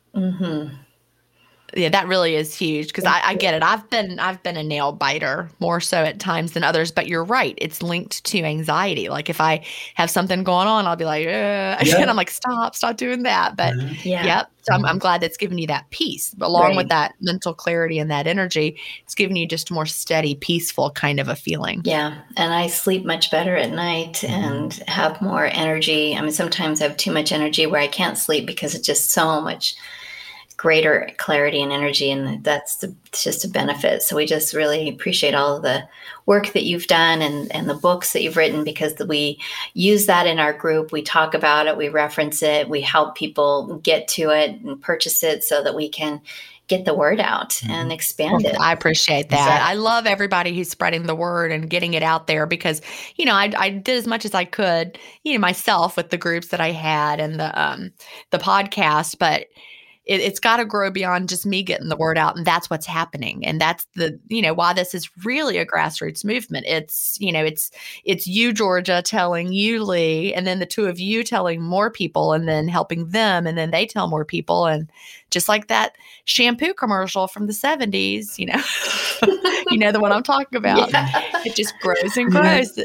Yeah, that really is huge, because I get it. I've been a nail biter more so at times than others, but you're right. It's linked to anxiety. Like if I have something going on, I'll be like, and I'm like, stop doing that. But yep. So I'm glad that's given you that peace. But along with that mental clarity and that energy, it's given you just a more steady, peaceful kind of a feeling. Yeah. And I sleep much better at night and have more energy. I mean, sometimes I have too much energy where I can't sleep because it's just so much greater clarity and energy, and it's just a benefit. So we just really appreciate all of the work that you've done and the books that you've written, because we use that in our group. We talk about it, we reference it, we help people get to it and purchase it so that we can get the word out and expand it. I appreciate that. Exactly. I love everybody who's spreading the word and getting it out there, because, I did as much as I could, myself with the groups that I had and the podcast, but it's got to grow beyond just me getting the word out. And that's what's happening. And that's why this is really a grassroots movement. It's you, Georgia, telling you, Lee, and then the two of you telling more people and then helping them. And then they tell more people. And just like that shampoo commercial from the 70s, the one I'm talking about. Yeah. It just grows and grows.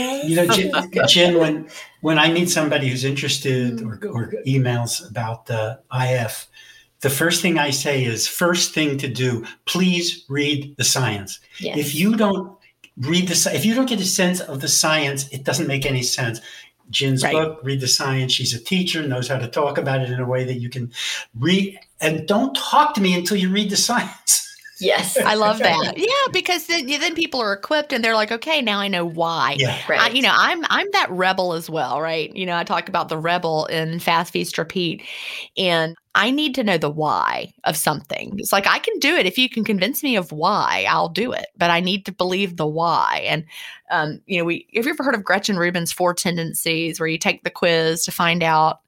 Jen, when I meet somebody who's interested or emails about the IF, the first thing I say is, first thing to do, please read the science. Yes. If you don't if you don't get a sense of the science, it doesn't make any sense. Jen's book, Read the Science. She's a teacher, knows how to talk about it in a way that you can read. And don't talk to me until you read the science. Yes. I love that. Yeah, because then people are equipped and they're like, okay, now I know why. Yeah. Right. I'm that rebel as well, right? I talk about the rebel in Fast, Feast, Repeat, and I need to know the why of something. It's like, I can do it. If you can convince me of why, I'll do it. But I need to believe the why. And, have you ever heard of Gretchen Rubin's 4 tendencies, where you take the quiz to find out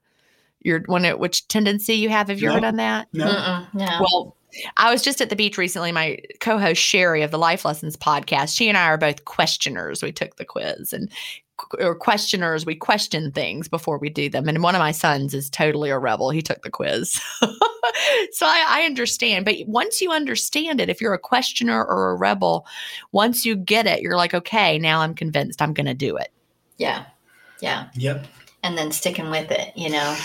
which tendency you have? Have you ever done that? No. No. Well, I was just at the beach recently. My co-host Sherry of the Life Lessons podcast, she and I are both questioners. We took the quiz, or questioners. We question things before we do them. And one of my sons is totally a rebel. He took the quiz. So I understand. But once you understand it, if you're a questioner or a rebel, once you get it, you're like, okay, now I'm convinced I'm going to do it. Yeah. Yeah. Yep. And then sticking with it,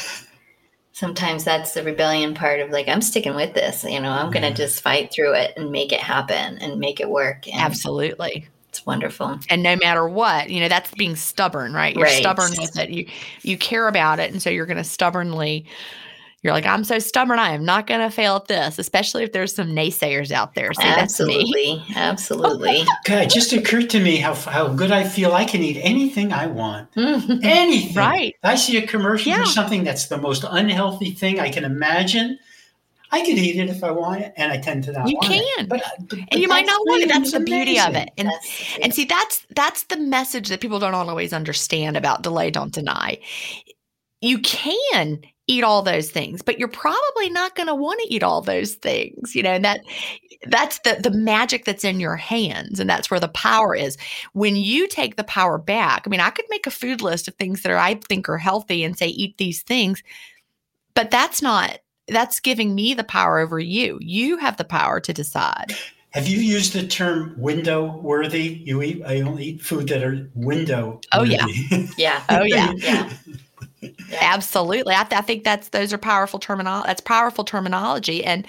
Sometimes that's the rebellion part of like, I'm sticking with this, I'm going to just fight through it and make it happen and make it work. And absolutely. It's wonderful. And no matter what, that's being stubborn, right? You're stubborn with it. You care about it. And so you're going to stubbornly, you're like, I'm so stubborn. I am not going to fail at this, especially if there's some naysayers out there. See, absolutely. That's me. Absolutely. God, it just occurred to me how good I feel. I can eat anything I want. Anything. Right. I see a commercial for something that's the most unhealthy thing I can imagine. I could eat it if I want it, and I tend to not want it. You can. But and you might not want it. That's the beauty of it. And see, that's the message that people don't always understand about delay, don't deny. You can eat all those things, but you're probably not going to want to eat all those things, and that's the magic that's in your hands. And that's where the power is. When you take the power back, I could make a food list of things that I think are healthy and say, eat these things, but that's giving me the power over you. You have the power to decide. Have you used the term window worthy? I only eat food that are window worthy. Oh yeah. Yeah. Oh yeah. Yeah. Absolutely. I think those are powerful terminology. That's powerful terminology. And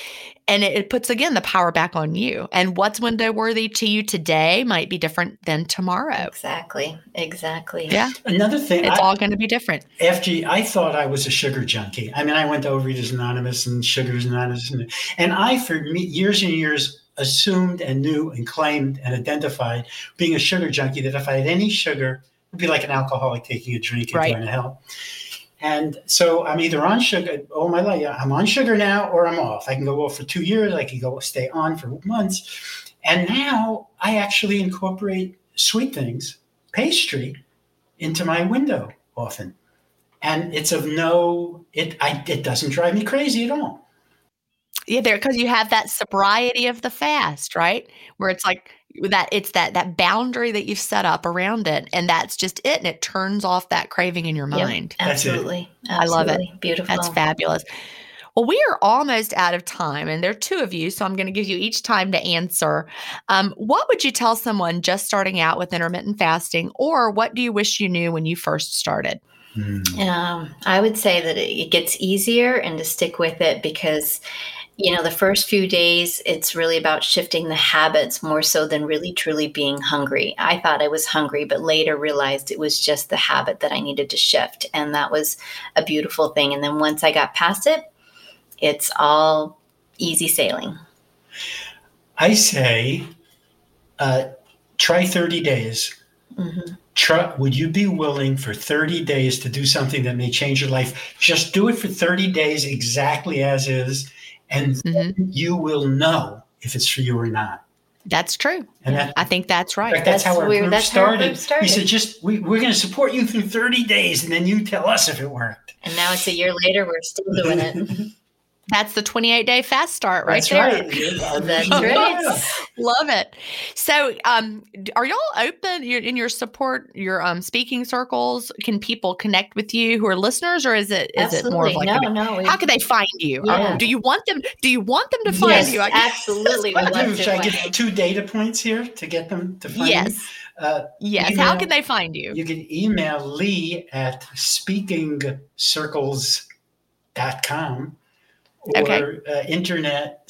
it puts, again, the power back on you. And what's window worthy to you today might be different than tomorrow. Exactly. Yeah. Another thing. It's all going to be different. I thought I was a sugar junkie. I went to Overeaters Anonymous and Sugars Anonymous. And I, for years and years, assumed and knew and claimed and identified being a sugar junkie, that if I had any sugar, It'd be like an alcoholic taking a drink and Right. going to hell. And so I'm either on sugar all my life. I'm on sugar now or I'm off. I can go off for 2 years. I can go stay on for months. And now I actually incorporate sweet things, pastry, into my window often. And it's it doesn't drive me crazy at all. Yeah, because you have that sobriety of the fast, right? Where it's like that boundary that you've set up around it, and that's just it, and it turns off that craving in your mind. Yep, absolutely. I love it. Beautiful. That's fabulous. Well, we are almost out of time, and there are two of you, so I'm going to give you each time to answer. What would you tell someone just starting out with intermittent fasting, or what do you wish you knew when you first started? I would say that it gets easier and to stick with it because, the first few days, it's really about shifting the habits more so than really truly being hungry. I thought I was hungry, but later realized it was just the habit that I needed to shift. And that was a beautiful thing. And then once I got past it, it's all easy sailing. I say, try 30 days. Mm-hmm. Would you be willing for 30 days to do something that may change your life? Just do it for 30 days exactly as is. And then you will know if it's for you or not. That's true. And I think that's right. In fact, that's how our group started. We said, we're going to support you through 30 days, and then you tell us if it worked. And now it's a year later, we're still doing it. That's the 28-day fast start right That's there. Right. That's right. Love it. So are y'all open in your support, your speaking circles? Can people connect with you who are listeners, or is it more of like how can they find you? Yeah. Do you want them to find you? Absolutely. Should I give 2 data points here to get them to find you? Yes. How can they find you? You can email Lee at speakingcircles.com. Or internet,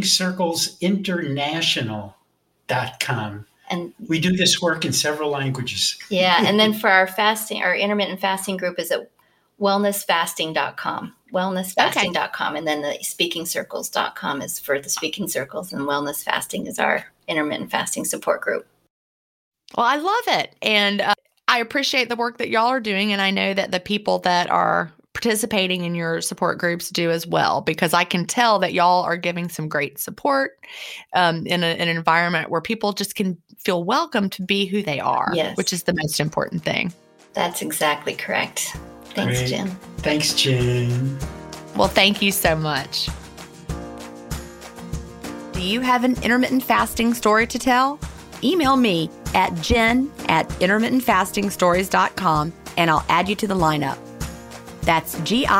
speakingcirclesinternational.com. And we do this work in several languages. Yeah. And then for our intermittent fasting group is at wellnessfasting.com. Wellnessfasting.com. And then the speakingcircles.com is for the speaking circles, and wellness fasting is our intermittent fasting support group. Well, I love it. And I appreciate the work that y'all are doing. And I know that the people that are participating in your support groups do as well, because I can tell that y'all are giving some great support in an environment where people just can feel welcome to be who they are, which is the most important thing. That's exactly correct. Thanks, Great. Jen. Thanks, Jen. Well, thank you so much. Do you have an intermittent fasting story to tell? Email me at jen@intermittentfastingstories.com and I'll add you to the lineup. That's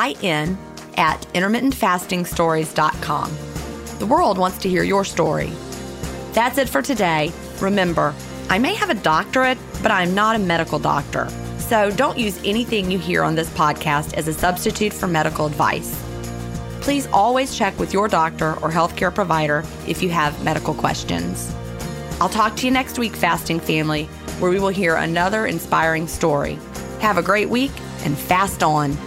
GIN@intermittentfastingstories.com. The world wants to hear your story. That's it for today. Remember, I may have a doctorate, but I'm not a medical doctor. So don't use anything you hear on this podcast as a substitute for medical advice. Please always check with your doctor or healthcare provider if you have medical questions. I'll talk to you next week, Fasting Family, where we will hear another inspiring story. Have a great week and fast on.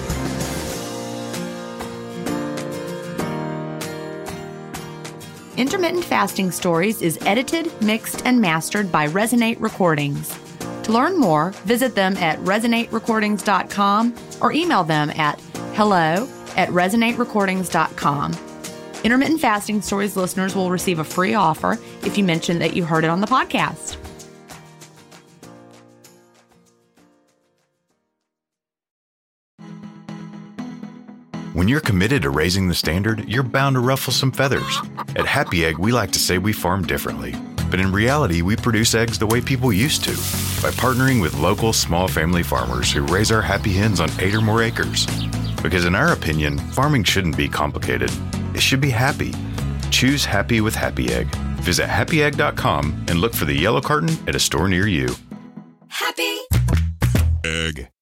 Intermittent Fasting Stories is edited, mixed, and mastered by Resonate Recordings. To learn more, visit them at resonaterecordings.com or email them at hello@resonaterecordings.com. Intermittent Fasting Stories listeners will receive a free offer if you mention that you heard it on the podcast. When you're committed to raising the standard, you're bound to ruffle some feathers. At Happy Egg, we like to say we farm differently. But in reality, we produce eggs the way people used to, by partnering with local small family farmers who raise our happy hens on 8 or more acres. Because in our opinion, farming shouldn't be complicated. It should be happy. Choose happy with Happy Egg. Visit happyegg.com and look for the yellow carton at a store near you. Happy Egg.